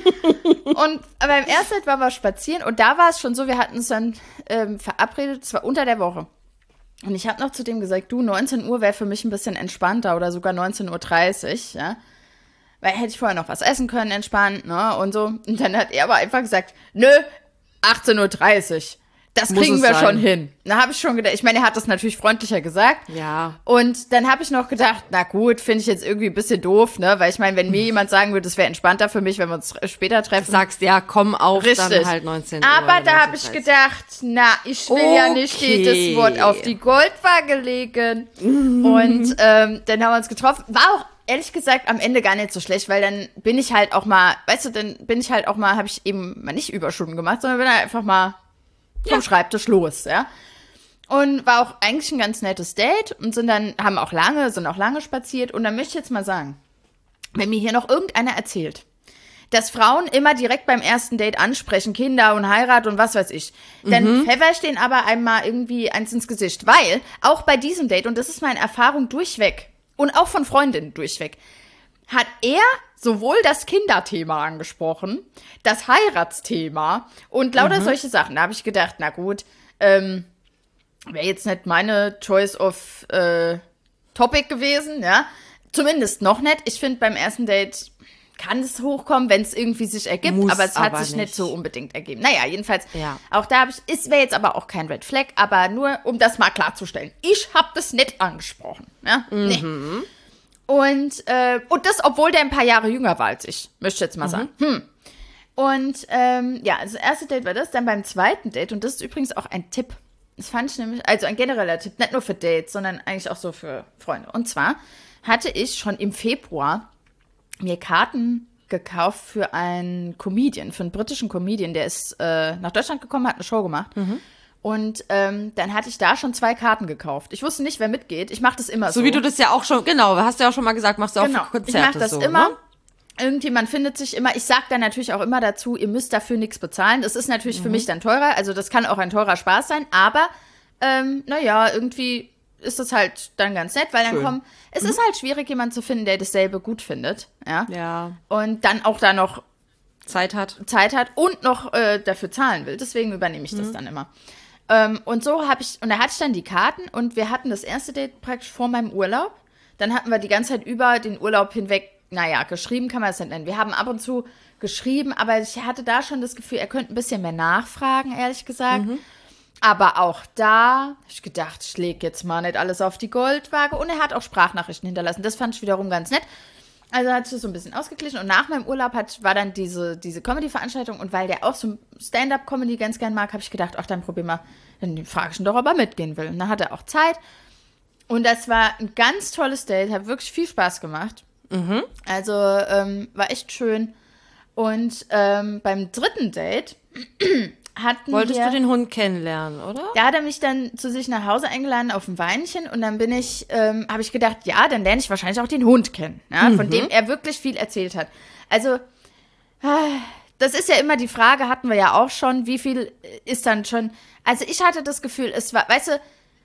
Und beim ersten Date waren wir spazieren und da war es schon so, wir hatten uns dann ähm, verabredet, es war unter der Woche. Und ich habe noch zu dem gesagt, du, neunzehn Uhr wäre für mich ein bisschen entspannter oder sogar neunzehn Uhr dreißig, ja. Weil hätte ich vorher noch was essen können, entspannt, ne, und so. Und dann hat er aber einfach gesagt, nö, achtzehn Uhr dreißig. Das Muss kriegen es wir sein. schon hin. Da habe ich schon gedacht, ich meine, er hat das natürlich freundlicher gesagt. Ja. Und dann habe ich noch gedacht, na gut, finde ich jetzt irgendwie ein bisschen doof, ne, weil ich meine, wenn mir jemand sagen würde, es wäre entspannter für mich, wenn wir uns später treffen. Sagst, ja, komm auf, Richtig. dann halt neunzehn Uhr. Aber da habe ich neunzehn Uhr dreißig. gedacht, na, ich will ja nicht Okay. jedes Wort auf die Goldwaage legen. Und ähm, dann haben wir uns getroffen. War auch ehrlich gesagt am Ende gar nicht so schlecht, weil dann bin ich halt auch mal, weißt du, dann bin ich halt auch mal, habe ich eben mal nicht Überstunden gemacht, sondern bin halt einfach mal vom Ja. Schreibtisch los, ja. Und war auch eigentlich ein ganz nettes Date und sind dann, haben auch lange, sind auch lange spaziert. Und dann möchte ich jetzt mal sagen, wenn mir hier noch irgendeiner erzählt, dass Frauen immer direkt beim ersten Date ansprechen, Kinder und Heirat und was weiß ich, dann pfeffer ich denen aber einmal irgendwie eins ins Gesicht. Weil auch bei diesem Date, und das ist meine Erfahrung durchweg und auch von Freundinnen durchweg, hat er sowohl das Kinderthema angesprochen, das Heiratsthema und lauter solche Sachen. Da habe ich gedacht, na gut, ähm, wäre jetzt nicht meine Choice of äh, Topic gewesen, ja. Zumindest noch nicht. Ich finde, beim ersten Date kann es hochkommen, wenn es irgendwie sich ergibt, Muss aber es hat aber sich nicht nicht. so unbedingt ergeben. Naja, jedenfalls, Ja. auch da habe ich, es wäre jetzt aber auch kein Red Flag, aber nur, um das mal klarzustellen. Ich habe das nicht angesprochen, ja. Nee. Und, äh, und das, obwohl der ein paar Jahre jünger war als ich, möchte ich jetzt mal sagen. Hm. Und ähm, ja, also das erste Date war das, dann beim zweiten Date, und das ist übrigens auch ein Tipp. Das fand ich nämlich, also ein genereller Tipp, nicht nur für Dates, sondern eigentlich auch so für Freunde. Und zwar hatte ich schon im Februar mir Karten gekauft für einen Comedian, für einen britischen Comedian, der ist äh, nach Deutschland gekommen, hat eine Show gemacht. Und ähm, dann hatte ich da schon zwei Karten gekauft. Ich wusste nicht, wer mitgeht. Ich mache das immer so. So wie du das ja auch schon, genau, hast du ja auch schon mal gesagt, machst du auch Genau, für ich Konzerte mache das so, immer. Ne? Irgendjemand findet sich immer, ich sage dann natürlich auch immer dazu, ihr müsst dafür nichts bezahlen. Das ist natürlich für mich dann teurer, also das kann auch ein teurer Spaß sein, aber ähm, naja, irgendwie ist das halt dann ganz nett, weil dann Schön. kommen, es ist halt schwierig, jemanden zu finden, der dasselbe gut findet, ja, Ja, und dann auch da noch Zeit hat. Zeit hat und noch äh, dafür zahlen will. Deswegen übernehme ich das dann immer. Ähm, und so habe ich, und da hatte ich dann die Karten und wir hatten das erste Date praktisch vor meinem Urlaub. Dann hatten wir die ganze Zeit über den Urlaub hinweg, naja, geschrieben kann man es nicht nennen. Wir haben ab und zu geschrieben, aber ich hatte da schon das Gefühl, er könnte ein bisschen mehr nachfragen, ehrlich gesagt. Aber auch da habe ich gedacht, ich lege jetzt mal nicht alles auf die Goldwaage. Und er hat auch Sprachnachrichten hinterlassen. Das fand ich wiederum ganz nett. Also hat sich das so ein bisschen ausgeglichen. Und nach meinem Urlaub hat, war dann diese, diese Comedy-Veranstaltung. Und weil der auch so Stand-up-Comedy ganz gern mag, habe ich gedacht, ach, dann probier mal, dann frage ich ihn doch, ob er mitgehen will. Und dann hat er auch Zeit. Und das war ein ganz tolles Date. Hat wirklich viel Spaß gemacht. Mhm. Also ähm, war echt schön. Und ähm, beim dritten Date hatten Wolltest wir... du den Hund kennenlernen, oder? Da hat er mich dann zu sich nach Hause eingeladen auf ein Weinchen und dann bin ich, ähm, habe ich gedacht, ja, dann lerne ich wahrscheinlich auch den Hund kennen, ja, von dem er wirklich viel erzählt hat. Also, ah, das ist ja immer die Frage, hatten wir ja auch schon, wie viel ist dann schon, also ich hatte das Gefühl, es war, weißt du,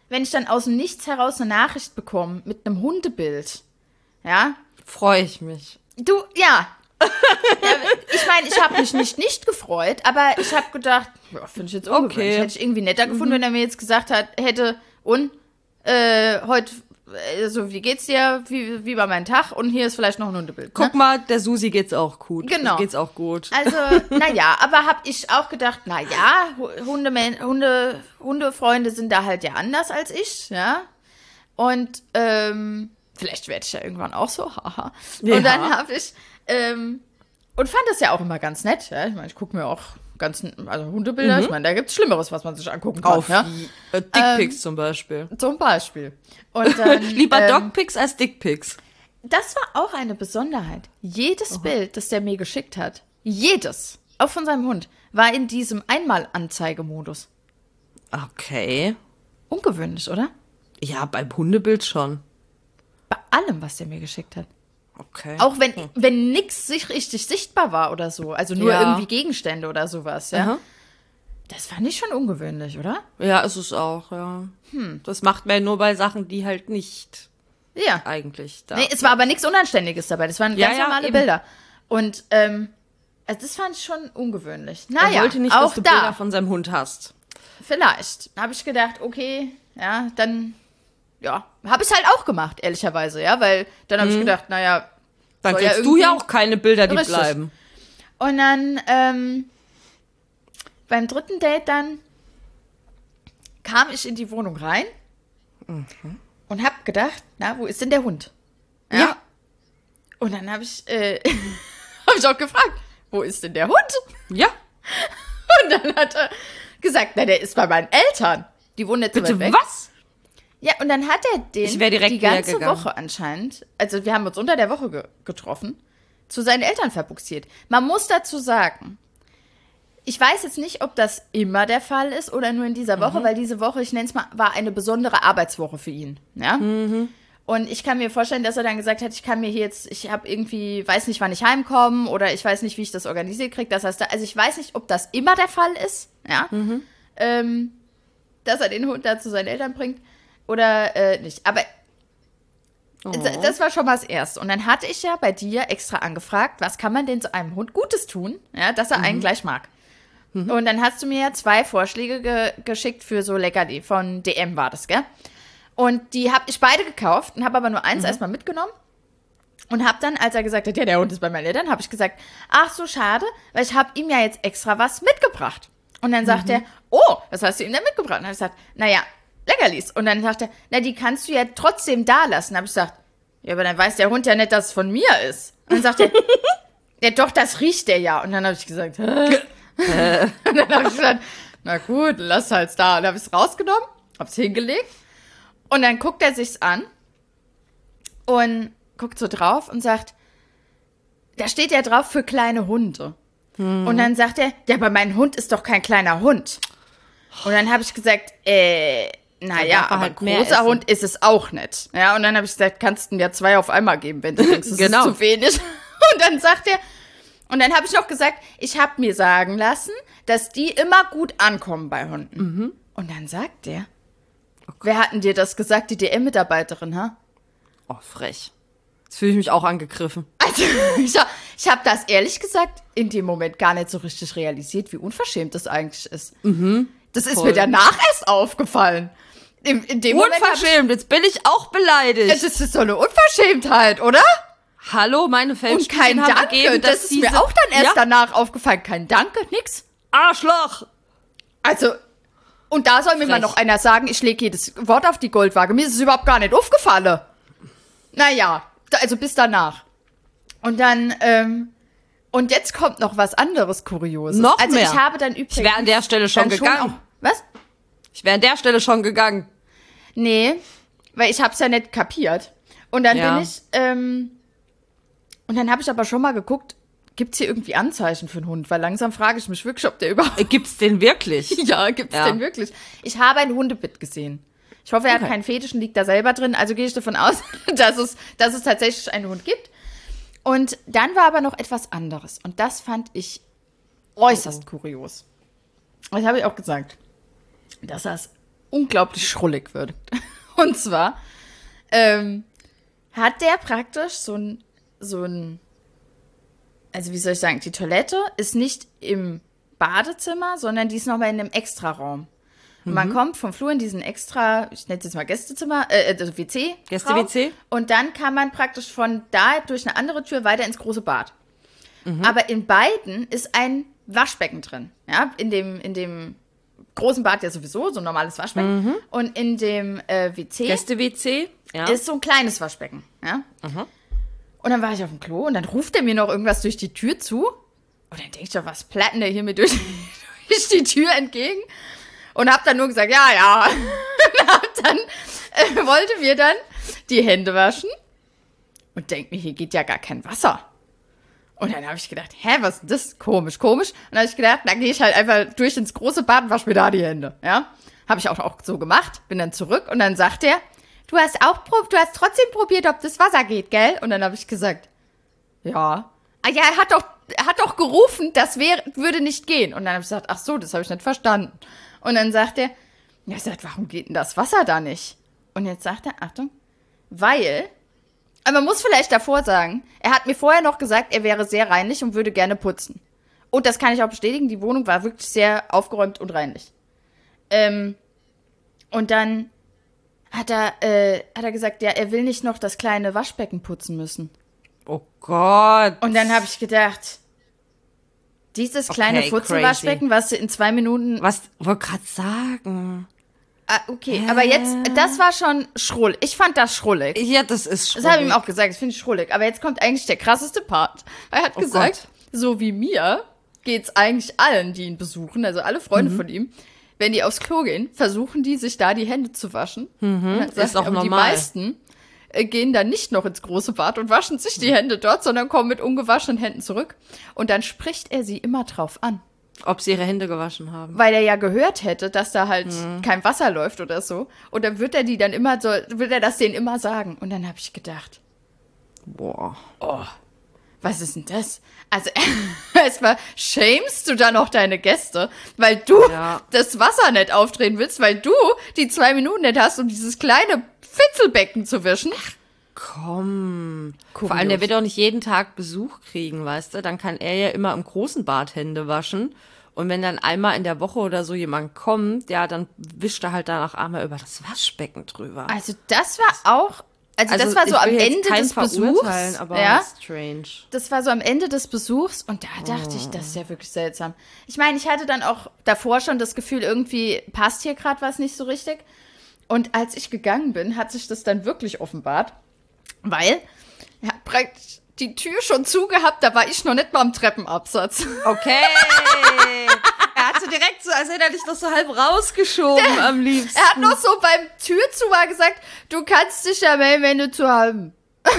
wenn ich dann aus dem Nichts heraus eine Nachricht bekomme mit einem Hundebild, ja? Freue ich mich. Du, ja. ja ich meine, ich habe mich nicht nicht gefreut, aber ich habe gedacht, ja, finde ich jetzt ungewöhnlich. Okay. Hätte ich irgendwie netter gefunden, mhm. wenn er mir jetzt gesagt hat, hätte, und, äh, heute, also, wie geht's dir? Wie, wie war mein Tag? Und hier ist vielleicht noch ein Hundebild. Guck ne? mal, der Susi geht's auch gut. Genau. Geht's auch gut. Also, naja, aber hab ich auch gedacht, naja, Hunde, Hunde, Hundefreunde sind da halt ja anders als ich, ja. Und, ähm, vielleicht werde ich ja irgendwann auch so, haha. Ja. Und dann habe ich, ähm, und fand das ja auch immer ganz nett, ja. Ich meine, ich gucke mir auch ganz, also Hundebilder, mhm. ich meine, da gibt's Schlimmeres, was man sich angucken kann. Auf ja? äh, Dickpics ähm, zum Beispiel. Zum Beispiel. Und dann, Lieber ähm, Dogpics als Dickpics. Das war auch eine Besonderheit. Jedes oh. Bild, das der mir geschickt hat, jedes, auch von seinem Hund, war in diesem Einmal-Anzeigemodus. Okay. Ungewöhnlich, oder? Ja, beim Hundebild schon. Bei allem, was der mir geschickt hat. Okay. Auch wenn, hm. wenn nix sich richtig sichtbar war oder so. Also nur ja. irgendwie Gegenstände oder sowas, ja. Aha. Das fand ich schon ungewöhnlich, oder? Ja, ist es auch, ja. Hm. Das macht man nur bei Sachen, die halt nicht ja. eigentlich da. Nee, es war aber nichts Unanständiges dabei. Das waren ja, ganz ja, normale eben. Bilder. Und, ähm, also das fand ich schon ungewöhnlich. Er Naja, wollte nicht, auch dass du da. Bilder von seinem Hund hast. Vielleicht. Habe ich gedacht, okay, ja, dann, ja, habe ich halt auch gemacht, ehrlicherweise, ja, weil dann habe mhm. ich gedacht, naja, dann kriegst ja du ja auch keine Bilder, die richtig. bleiben. Und dann, ähm, beim dritten Date dann kam ich in die Wohnung rein mhm. und habe gedacht, na, wo ist denn der Hund? Ja. ja. Und dann habe ich, äh, habe ich auch gefragt, wo ist denn der Hund? Ja. Und dann hat er gesagt, na, der ist bei meinen Eltern. Die wohnen jetzt Bitte weit weg. was? Ja, und dann hat er den ich direkt die ganze gegangen. Woche anscheinend, also wir haben uns unter der Woche ge- getroffen, zu seinen Eltern verbuxiert. Man muss dazu sagen, ich weiß jetzt nicht, ob das immer der Fall ist oder nur in dieser Woche, mhm. weil diese Woche, ich nenne es mal, war eine besondere Arbeitswoche für ihn. Ja? Mhm. Und ich kann mir vorstellen, dass er dann gesagt hat, ich kann mir hier jetzt, ich habe irgendwie, weiß nicht, wann ich heimkomme oder ich weiß nicht, wie ich das organisiert kriege. Das heißt, also ich weiß nicht, ob das immer der Fall ist, ja, mhm. ähm, dass er den Hund da zu seinen Eltern bringt oder äh, nicht. Aber oh. das war schon mal das Erste. Und dann hatte ich ja bei dir extra angefragt, was kann man denn zu einem Hund Gutes tun, ja, dass er mhm. einen gleich mag. Mhm. Und dann hast du mir zwei Vorschläge ge- geschickt für so Leckerli. Von D M war das, gell? Und die habe ich beide gekauft und habe aber nur eins mhm. erstmal mitgenommen. Und habe dann, als er gesagt hat, ja, der Hund ist bei meinen Eltern, habe ich gesagt, ach so, schade, weil ich habe ihm ja jetzt extra was mitgebracht. Und dann sagt mhm. er, oh, was hast du ihm denn mitgebracht? Und dann habe ich gesagt, naja, Leckerlis. Und dann sagt er, na, die kannst du ja trotzdem da lassen. Habe ich gesagt, ja, aber dann weiß der Hund ja nicht, dass es von mir ist. Und dann sagt er, ja, doch, das riecht der ja. Und dann habe ich gesagt, hä? Und dann habe ich gesagt, na gut, lass halt da. Und dann habe ich es rausgenommen, habe es hingelegt. Und dann guckt er sich's an und guckt so drauf und sagt, da steht ja drauf für kleine Hunde. Hm. Und dann sagt er, ja, aber mein Hund ist doch kein kleiner Hund. Und dann habe ich gesagt, äh, naja, aber halt ein großer Hund ist es auch nicht. Ja, und dann habe ich gesagt, kannst du mir zwei auf einmal geben, wenn du denkst, das genau. ist zu wenig. Und dann sagt er, und dann habe ich noch gesagt, ich habe mir sagen lassen, dass die immer gut ankommen bei Hunden. Mhm. Und dann sagt der, okay. Wer hat denn dir das gesagt, die D M-Mitarbeiterin, ha? Oh, frech. Jetzt fühle ich mich auch angegriffen. Also, ich, ich habe das ehrlich gesagt in dem Moment gar nicht so richtig realisiert, wie unverschämt das eigentlich ist. Mhm. Das ist Voll. mir danach erst aufgefallen. In, in dem Unverschämt, jetzt bin ich auch beleidigt. Das ist so eine Unverschämtheit, oder? Hallo, meine Fans. Und kein haben Danke, gegeben, dass das ist diese, mir auch dann erst ja? danach aufgefallen. Kein Danke, nix. Arschloch. Also, und da soll mir Frech. mal noch einer sagen, ich lege jedes Wort auf die Goldwaage. Mir ist es überhaupt gar nicht aufgefallen. Naja, also bis danach. Und dann, ähm, und jetzt kommt noch was anderes Kurioses. Noch also mehr? ich habe dann übrigens... Ich wäre an der Stelle schon gegangen. Schon auch, was? Ich wäre an der Stelle schon gegangen. Nee, weil ich hab's ja nicht kapiert. Und dann ja. bin ich, ähm, und dann habe ich aber schon mal geguckt, gibt's hier irgendwie Anzeichen für einen Hund? Weil langsam frage ich mich wirklich, ob der überhaupt... Äh, Gibt's den wirklich? Ja, gibt's ja. den wirklich? Ich habe ein Hundebett gesehen. Ich hoffe, er okay. hat keinen Fetisch und liegt da selber drin. Also gehe ich davon aus, dass es, dass es tatsächlich einen Hund gibt. Und dann war aber noch etwas anderes. Und das fand ich äußerst oh. kurios. Das habe ich auch gesagt. Dass das unglaublich schrullig wirkt. Und zwar ähm, hat der praktisch so ein, so ein, also wie soll ich sagen, die Toilette ist nicht im Badezimmer, sondern die ist nochmal in einem Extraraum. Und man kommt vom Flur in diesen extra, ich nenne es jetzt mal Gästezimmer, äh, also W C. Gäste-W C. Und dann kann man praktisch von da durch eine andere Tür weiter ins große Bad. Mhm. Aber in beiden ist ein Waschbecken drin. Ja, in dem, in dem großen Bad ja sowieso, so ein normales Waschbecken. Mhm. Und in dem äh, W C. Gäste-W C, ja. Ist so ein kleines Waschbecken. Ja. Mhm. Und dann war ich auf dem Klo und dann ruft er mir noch irgendwas durch die Tür zu. Und dann denke ich doch, was platten der hier mir durch, durch die Tür entgegen? Und hab dann nur gesagt, ja, ja. Und hab dann, äh, wollte mir dann die Hände waschen. Und denk mir, hier geht ja gar kein Wasser. Und dann habe ich gedacht, hä, was ist denn das? Komisch, komisch. Und dann habe ich gedacht, dann gehe ich halt einfach durch ins große Bad und wasche mir da die Hände. Ja, habe ich auch, auch so gemacht. Bin dann zurück und dann sagt er, du hast auch, du hast trotzdem probiert, ob das Wasser geht, gell? Und dann habe ich gesagt, ja. Ah ja, er hat doch, er hat doch gerufen, das wäre, würde nicht gehen. Und dann habe ich gesagt, ach so, das habe ich nicht verstanden. Und dann sagt er, ja, ich sag, warum geht denn das Wasser da nicht? Und jetzt sagt er, Achtung, weil, aber man muss vielleicht davor sagen, er hat mir vorher noch gesagt, er wäre sehr reinlich und würde gerne putzen. Und das kann ich auch bestätigen, die Wohnung war wirklich sehr aufgeräumt und reinlich. Ähm, und dann hat er, äh, hat er gesagt, ja, er will nicht noch das kleine Waschbecken putzen müssen. Oh Gott. Und dann habe ich gedacht, dieses kleine Okay, Furzenwaschbecken, was du in zwei Minuten... Was, wollte gerade sagen. Ah, okay, Hä? Aber jetzt, das war schon schrull. Ich fand das schrullig. Ja, das ist schrullig. Das habe ich ihm auch gesagt, das finde ich schrullig. Aber jetzt kommt eigentlich der krasseste Part. Er hat Oh gesagt, Gott. so wie mir geht's eigentlich allen, die ihn besuchen, also alle Freunde Mhm. von ihm, wenn die aufs Klo gehen, versuchen die, sich da die Hände zu waschen. Mhm. Und dann sagt Ist auch er, aber normal. Die meisten äh, gehen dann nicht noch ins große Bad und waschen sich die Hände dort, sondern kommen mit ungewaschenen Händen zurück. Und dann spricht er sie immer drauf an. Ob sie ihre Hände gewaschen haben. Weil er ja gehört hätte, dass da halt Mhm. kein Wasser läuft oder so. Und dann wird er die dann immer so, wird er das denen immer sagen. Und dann habe ich gedacht, Boah. oh, was ist denn das? Also erstmal schämst du da noch deine Gäste, weil du Ja. das Wasser nicht aufdrehen willst, weil du die zwei Minuten nicht hast, um dieses kleine Fitzelbecken zu wischen. Komm. Kurios. Vor allem, der wird auch nicht jeden Tag Besuch kriegen, weißt du? Dann kann er ja immer im großen Bad Hände waschen. Und wenn dann einmal in der Woche oder so jemand kommt, ja, dann wischt er halt danach einmal über das Waschbecken drüber. Also das war auch, also, das war so ich am will jetzt Ende keinen des verurteilen, Besuchs. aber Ja? strange. Das war so am Ende des Besuchs und da dachte ich, das ist ja wirklich seltsam. Ich meine, ich hatte dann auch davor schon das Gefühl, irgendwie passt hier gerade was nicht so richtig. Und als ich gegangen bin, hat sich das dann wirklich offenbart, weil er hat praktisch die Tür schon zugehabt, da war ich noch nicht mal am Treppenabsatz. Okay. Er hatte direkt so, als hätte er dich noch so halb rausgeschoben am liebsten. Er hat noch so beim Türzumachen gesagt, du kannst dich ja melden, wenn du zu haben. war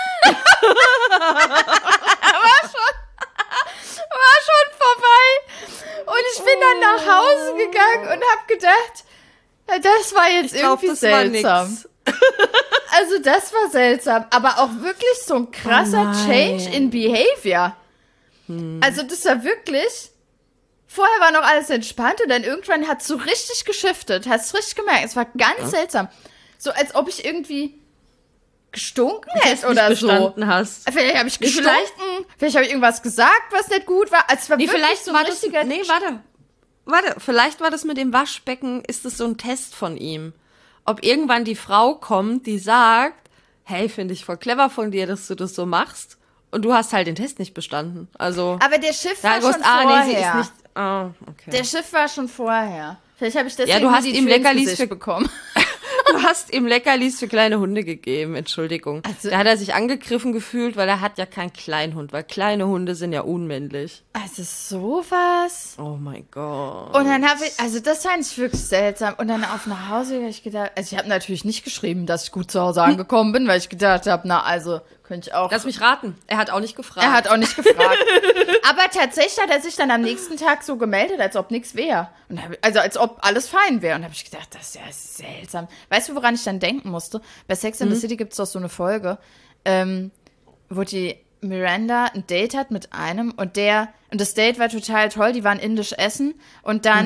schon, war schon vorbei. Und ich bin dann nach Hause gegangen und hab gedacht, ja, das war jetzt Ich glaub, irgendwie das war seltsam. nix. Also das war seltsam, aber auch wirklich so ein krasser Oh nein. Change in Behavior. Also das war wirklich, vorher war noch alles entspannt und dann irgendwann hat es so richtig geschiftet, hast du richtig gemerkt, es war ganz Ja. seltsam. So als ob ich irgendwie gestunken Jetzt hätte oder nicht so. bestanden hast. Vielleicht habe ich Nee, gestunken, vielleicht, vielleicht habe ich irgendwas gesagt, was nicht gut war. Also es war Nee, wirklich vielleicht so ein war das, richtiger... nee, warte. Warte, vielleicht war das mit dem Waschbecken, ist das so ein Test von ihm. Ob irgendwann die Frau kommt, die sagt, hey, finde ich voll clever von dir, dass du das so machst. Und du hast halt den Test nicht bestanden. Also, Aber der Schiff da war schon ah, vorher. nee, sie ist nicht, ah, okay. Der Schiff war schon vorher. Vielleicht habe ich deswegen Ja, du nur hast die ihm Tür ins Leckerlis Gesicht für- bekommen. Du hast ihm Leckerlis für kleine Hunde gegeben, Entschuldigung. Also- da hat er sich angegriffen gefühlt, weil er hat ja keinen Kleinhund, weil kleine Hunde sind ja unmännlich. Also sowas. Oh mein Gott. Und dann habe ich, also das fand ich wirklich seltsam. Und dann auf nach Hause habe ich gedacht, also ich habe natürlich nicht geschrieben, dass ich gut zu Hause angekommen bin, weil ich gedacht habe, na also könnte ich auch. Lass mich raten, er hat auch nicht gefragt. Er hat auch nicht gefragt. Aber tatsächlich hat er sich dann am nächsten Tag so gemeldet, als ob nichts wäre. Und hab- Also als ob alles fein wäre. Und da habe ich gedacht, das ist ja seltsam. Weißt du, woran ich dann denken musste? Bei Sex and the City gibt es doch so eine Folge, ähm, wo die Miranda ein Date hat mit einem und der, und das Date war total toll, die waren indisch essen und dann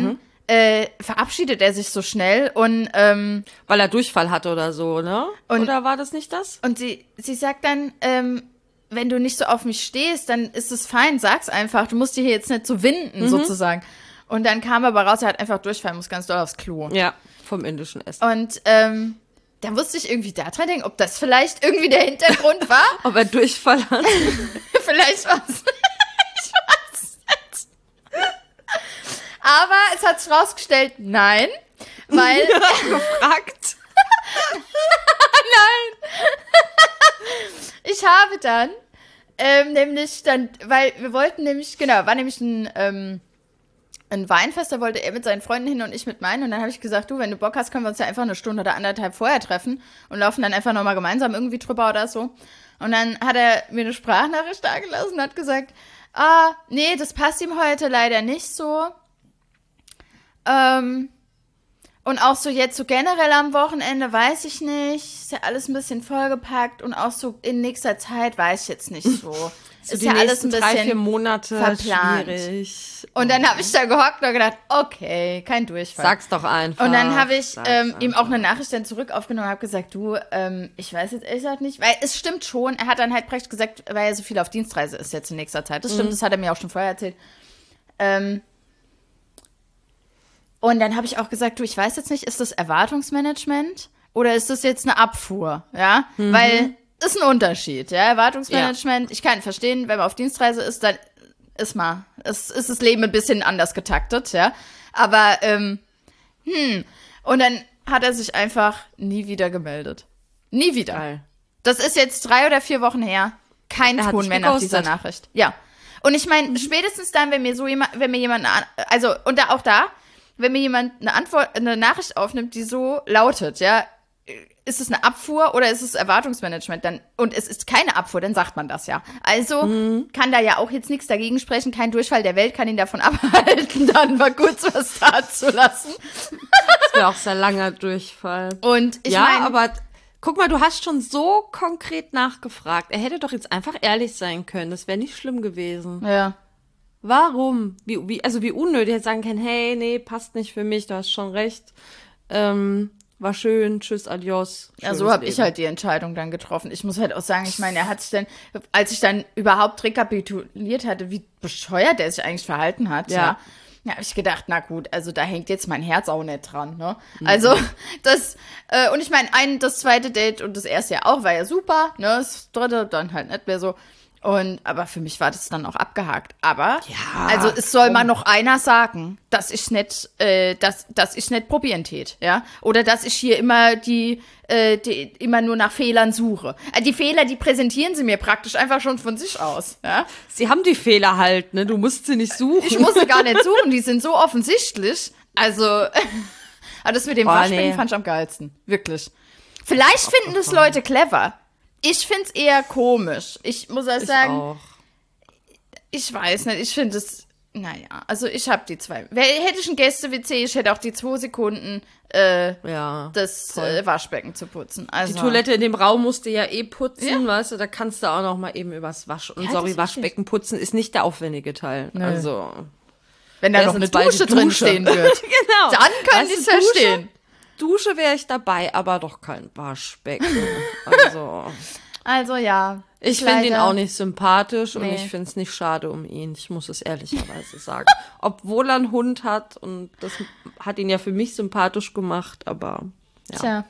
äh, verabschiedet er sich so schnell und ähm, Weil er Durchfall hatte oder so, ne? Und- oder war das nicht das? und sie, sie sagt dann, ähm, wenn du nicht so auf mich stehst, dann ist es fein, sag's einfach. Du musst dich hier jetzt nicht so winden, Mhm. sozusagen. Und dann kam aber raus, er hat einfach Durchfall, muss ganz doll aufs Klo. Ja, vom indischen Essen. Und ähm, da musste ich irgendwie da dran denken, ob das vielleicht irgendwie der Hintergrund war. Ob er Durchfall hat. Vielleicht war es. Ich weiß nicht. Aber es hat sich rausgestellt, nein. Weil. Gefragt. Nein. Ich habe dann, ähm, nämlich dann, weil wir wollten nämlich, genau, war nämlich ein, ähm, ein Weinfest, da wollte er mit seinen Freunden hin und ich mit meinen. Und dann habe ich gesagt, du, wenn du Bock hast, können wir uns ja einfach eine Stunde oder anderthalb vorher treffen und laufen dann einfach nochmal gemeinsam irgendwie drüber oder so. Und dann hat er mir eine Sprachnachricht dagelassen und hat gesagt, ah, nee, das passt ihm heute leider nicht so. Ähm, und auch so jetzt so generell am Wochenende weiß ich nicht, ist ja alles ein bisschen vollgepackt und auch so in nächster Zeit weiß ich jetzt nicht so. So ist die ja alles nächsten ein drei, bisschen vier Monate verplant. schwierig. Und dann habe ich da gehockt und gedacht, okay, kein Durchfall. Sag's doch einfach. Und dann habe ich Sag's ähm, ihm einfach. auch eine Nachricht dann zurück aufgenommen und habe gesagt, du, ähm, ich weiß jetzt ehrlich gesagt nicht, weil es stimmt schon, er hat dann halt praktisch gesagt, weil er so viel auf Dienstreise ist jetzt in nächster Zeit. Das stimmt, das hat er mir auch schon vorher erzählt. Ähm, und dann habe ich auch gesagt, du, ich weiß jetzt nicht, ist das Erwartungsmanagement oder ist das jetzt eine Abfuhr? Ja, weil ist ein Unterschied, ja, Erwartungsmanagement. Ich kann verstehen, wenn man auf Dienstreise ist, dann ist mal, es ist das Leben ein bisschen anders getaktet, ja. Aber, ähm, hm. Und dann hat er sich einfach nie wieder gemeldet. Nie wieder. Geil. Das ist jetzt drei oder vier Wochen her. Kein Er hat Ton dich mehr nach dieser geghostet. Nachricht. Ja. Und ich meine, spätestens dann, wenn mir so jemand, wenn mir jemand, eine, An- also, und da auch da, wenn mir jemand eine Antwort, eine Nachricht aufnimmt, die so lautet, ja, ist es eine Abfuhr oder ist es Erwartungsmanagement? Dann, und es ist keine Abfuhr, dann sagt man das ja. Also kann da ja auch jetzt nichts dagegen sprechen. Kein Durchfall der Welt kann ihn davon abhalten, dann mal kurz was da zu lassen. Das wäre auch sehr langer Durchfall. Und ich ja, meine, aber guck mal, du hast schon so konkret nachgefragt. Er hätte doch jetzt einfach ehrlich sein können. Das wäre nicht schlimm gewesen. ja. Warum? Wie, wie, also wie unnötig. Er hätte sagen können, hey, nee, passt nicht für mich, du hast schon recht. Ähm, war schön, tschüss, adios. Ja, so schönes habe ich Leben. halt die Entscheidung dann getroffen. Ich muss halt auch sagen, ich meine, er hat sich dann, als ich dann überhaupt rekapituliert hatte, wie bescheuert er sich eigentlich verhalten hat, ja, Ja. ja, habe ich gedacht, na gut, also da hängt jetzt mein Herz auch nicht dran, ne? Also das, äh, und ich meine, ein, das zweite Date und das erste ja auch, war ja super, ne? Das dritte dann halt nicht mehr so. Und, aber für mich war das dann auch abgehakt. Aber, Ja, also es soll komm. mal noch einer sagen, dass ich nicht, äh, dass, dass ich nicht probieren tät, ja? Oder dass ich hier immer die, äh, die, immer nur nach Fehlern suche. Äh, die Fehler, die präsentieren sie mir praktisch einfach schon von sich aus, ja? Sie haben die Fehler halt, ne? Du musst sie nicht suchen. Ich muss sie gar nicht suchen, die sind so offensichtlich. Also, aber das mit dem Oh, Waschbecken nee. fand ich am geilsten. Wirklich. Vielleicht finden das Leute clever. Ich find's eher komisch. Ich muss auch Ich sagen, auch. ich weiß nicht, ich finde es, naja, also ich habe die zwei. Wer- Hätte ich ein Gäste-W C, ich hätte auch die zwei Sekunden, äh, Ja. das voll. äh, Waschbecken zu putzen. Also, Die Toilette in dem Raum musst du ja eh putzen, Ja. weißt du, da kannst du auch noch mal eben übers Wasch. Und Ja, das sorry, ist Waschbecken putzen ist nicht der aufwendige Teil. Also, wenn da wer noch ist eine jetzt bald Dusche die drin Dusche? stehen wird, genau. dann kann Weißt ich es du, Dusche? verstehen. Dusche wäre ich dabei, aber doch kein Waschbecken. Also, Also ja. ich finde ihn leider- auch nicht sympathisch und Nee. ich finde es nicht schade um ihn. Ich muss es ehrlicherweise sagen. Obwohl er einen Hund hat und das hat ihn ja für mich sympathisch gemacht, aber ja. Tja.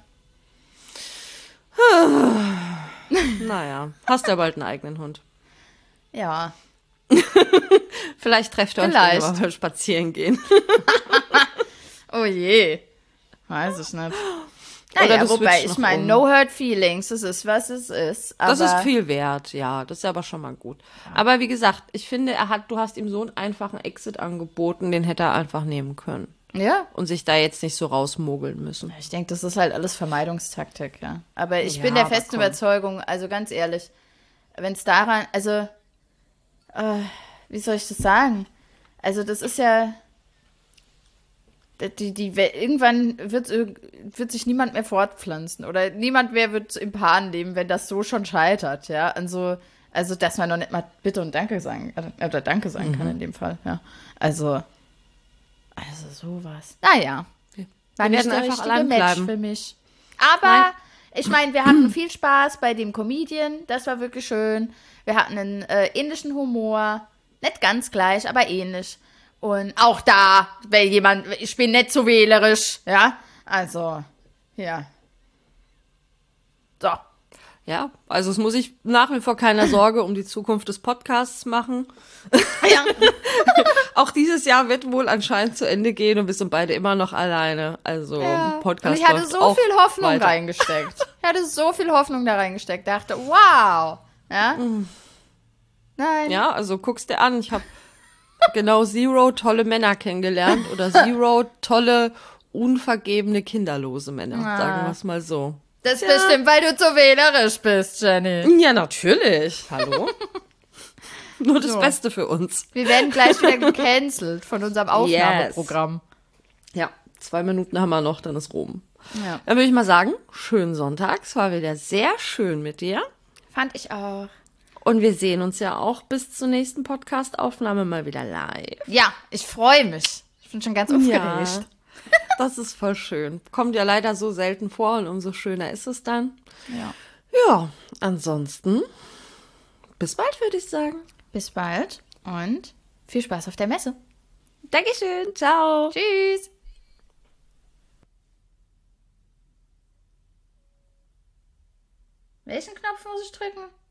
Naja, hast ja bald einen eigenen Hund. Ja. Vielleicht trefft ihr euch Vielleicht. dann mal spazieren gehen. Oh je. Weiß ich nicht. Oder Naja, du wobei, switcht ich noch meine, um. no hurt feelings, es ist, was es ist. Aber Das ist viel wert, ja. Das ist aber schon mal gut. Aber wie gesagt, ich finde, er hat, du hast ihm so einen einfachen Exit angeboten, den hätte er einfach nehmen können. Ja. Und sich da jetzt nicht so rausmogeln müssen. Ich denke, das ist halt alles Vermeidungstaktik, ja. Aber ich Ja, bin der aber festen komm. Überzeugung, also ganz ehrlich, wenn es daran, also, äh, wie soll ich das sagen? Also, das ist ja, die, die, irgendwann wird, wird sich niemand mehr fortpflanzen oder niemand mehr wird im Paaren leben, wenn das so schon scheitert, ja. Also, also dass man noch nicht mal Bitte und Danke sagen, oder Danke sagen kann in dem Fall, ja. Also, Also sowas. Naja. War Wir nicht werden der einfach richtige allein Match bleiben. für mich. Aber Nein. ich meine, wir hatten viel Spaß bei dem Comedian. Das war wirklich schön. Wir hatten einen äh, ähnlichen Humor. Nicht ganz gleich, aber ähnlich. Und auch da, wenn jemand, ich bin nicht so wählerisch, ja. Also, ja. So. Ja, also es muss sich nach wie vor keiner Sorge um die Zukunft des Podcasts machen. Ja. Auch dieses Jahr wird wohl anscheinend zu Ende gehen und wir sind beide immer noch alleine. Also Ja. Podcast Und ich hatte läuft so auch viel Hoffnung weiter. reingesteckt. Ich hatte so viel Hoffnung da reingesteckt. Dachte, wow. Ja. Nein. Ja, also guck's dir an. Ich habe genau zero tolle Männer kennengelernt oder zero tolle, unvergebene, kinderlose Männer. Ah. Sagen wir es mal so. Das ist bestimmt, weil du zu wählerisch bist, Jenny. Ja, natürlich. Hallo? Nur das So. Beste für uns. Wir werden gleich wieder gecancelt von unserem Aufnahmeprogramm. Ja, zwei Minuten haben wir noch, dann ist Rom. Ja. Dann würde ich mal sagen, schönen Sonntag. Es war wieder sehr schön mit dir. Fand ich auch. Und wir sehen uns ja auch bis zur nächsten Podcast-Aufnahme mal wieder live. Ja, ich freue mich. Ich bin schon ganz aufgeregt. Ja, das ist voll schön. Kommt ja leider so selten vor und umso schöner ist es dann. Ja. Ja, ansonsten bis bald, würde ich sagen. Bis bald und viel Spaß auf der Messe. Dankeschön, ciao. Tschüss. Welchen Knopf muss ich drücken?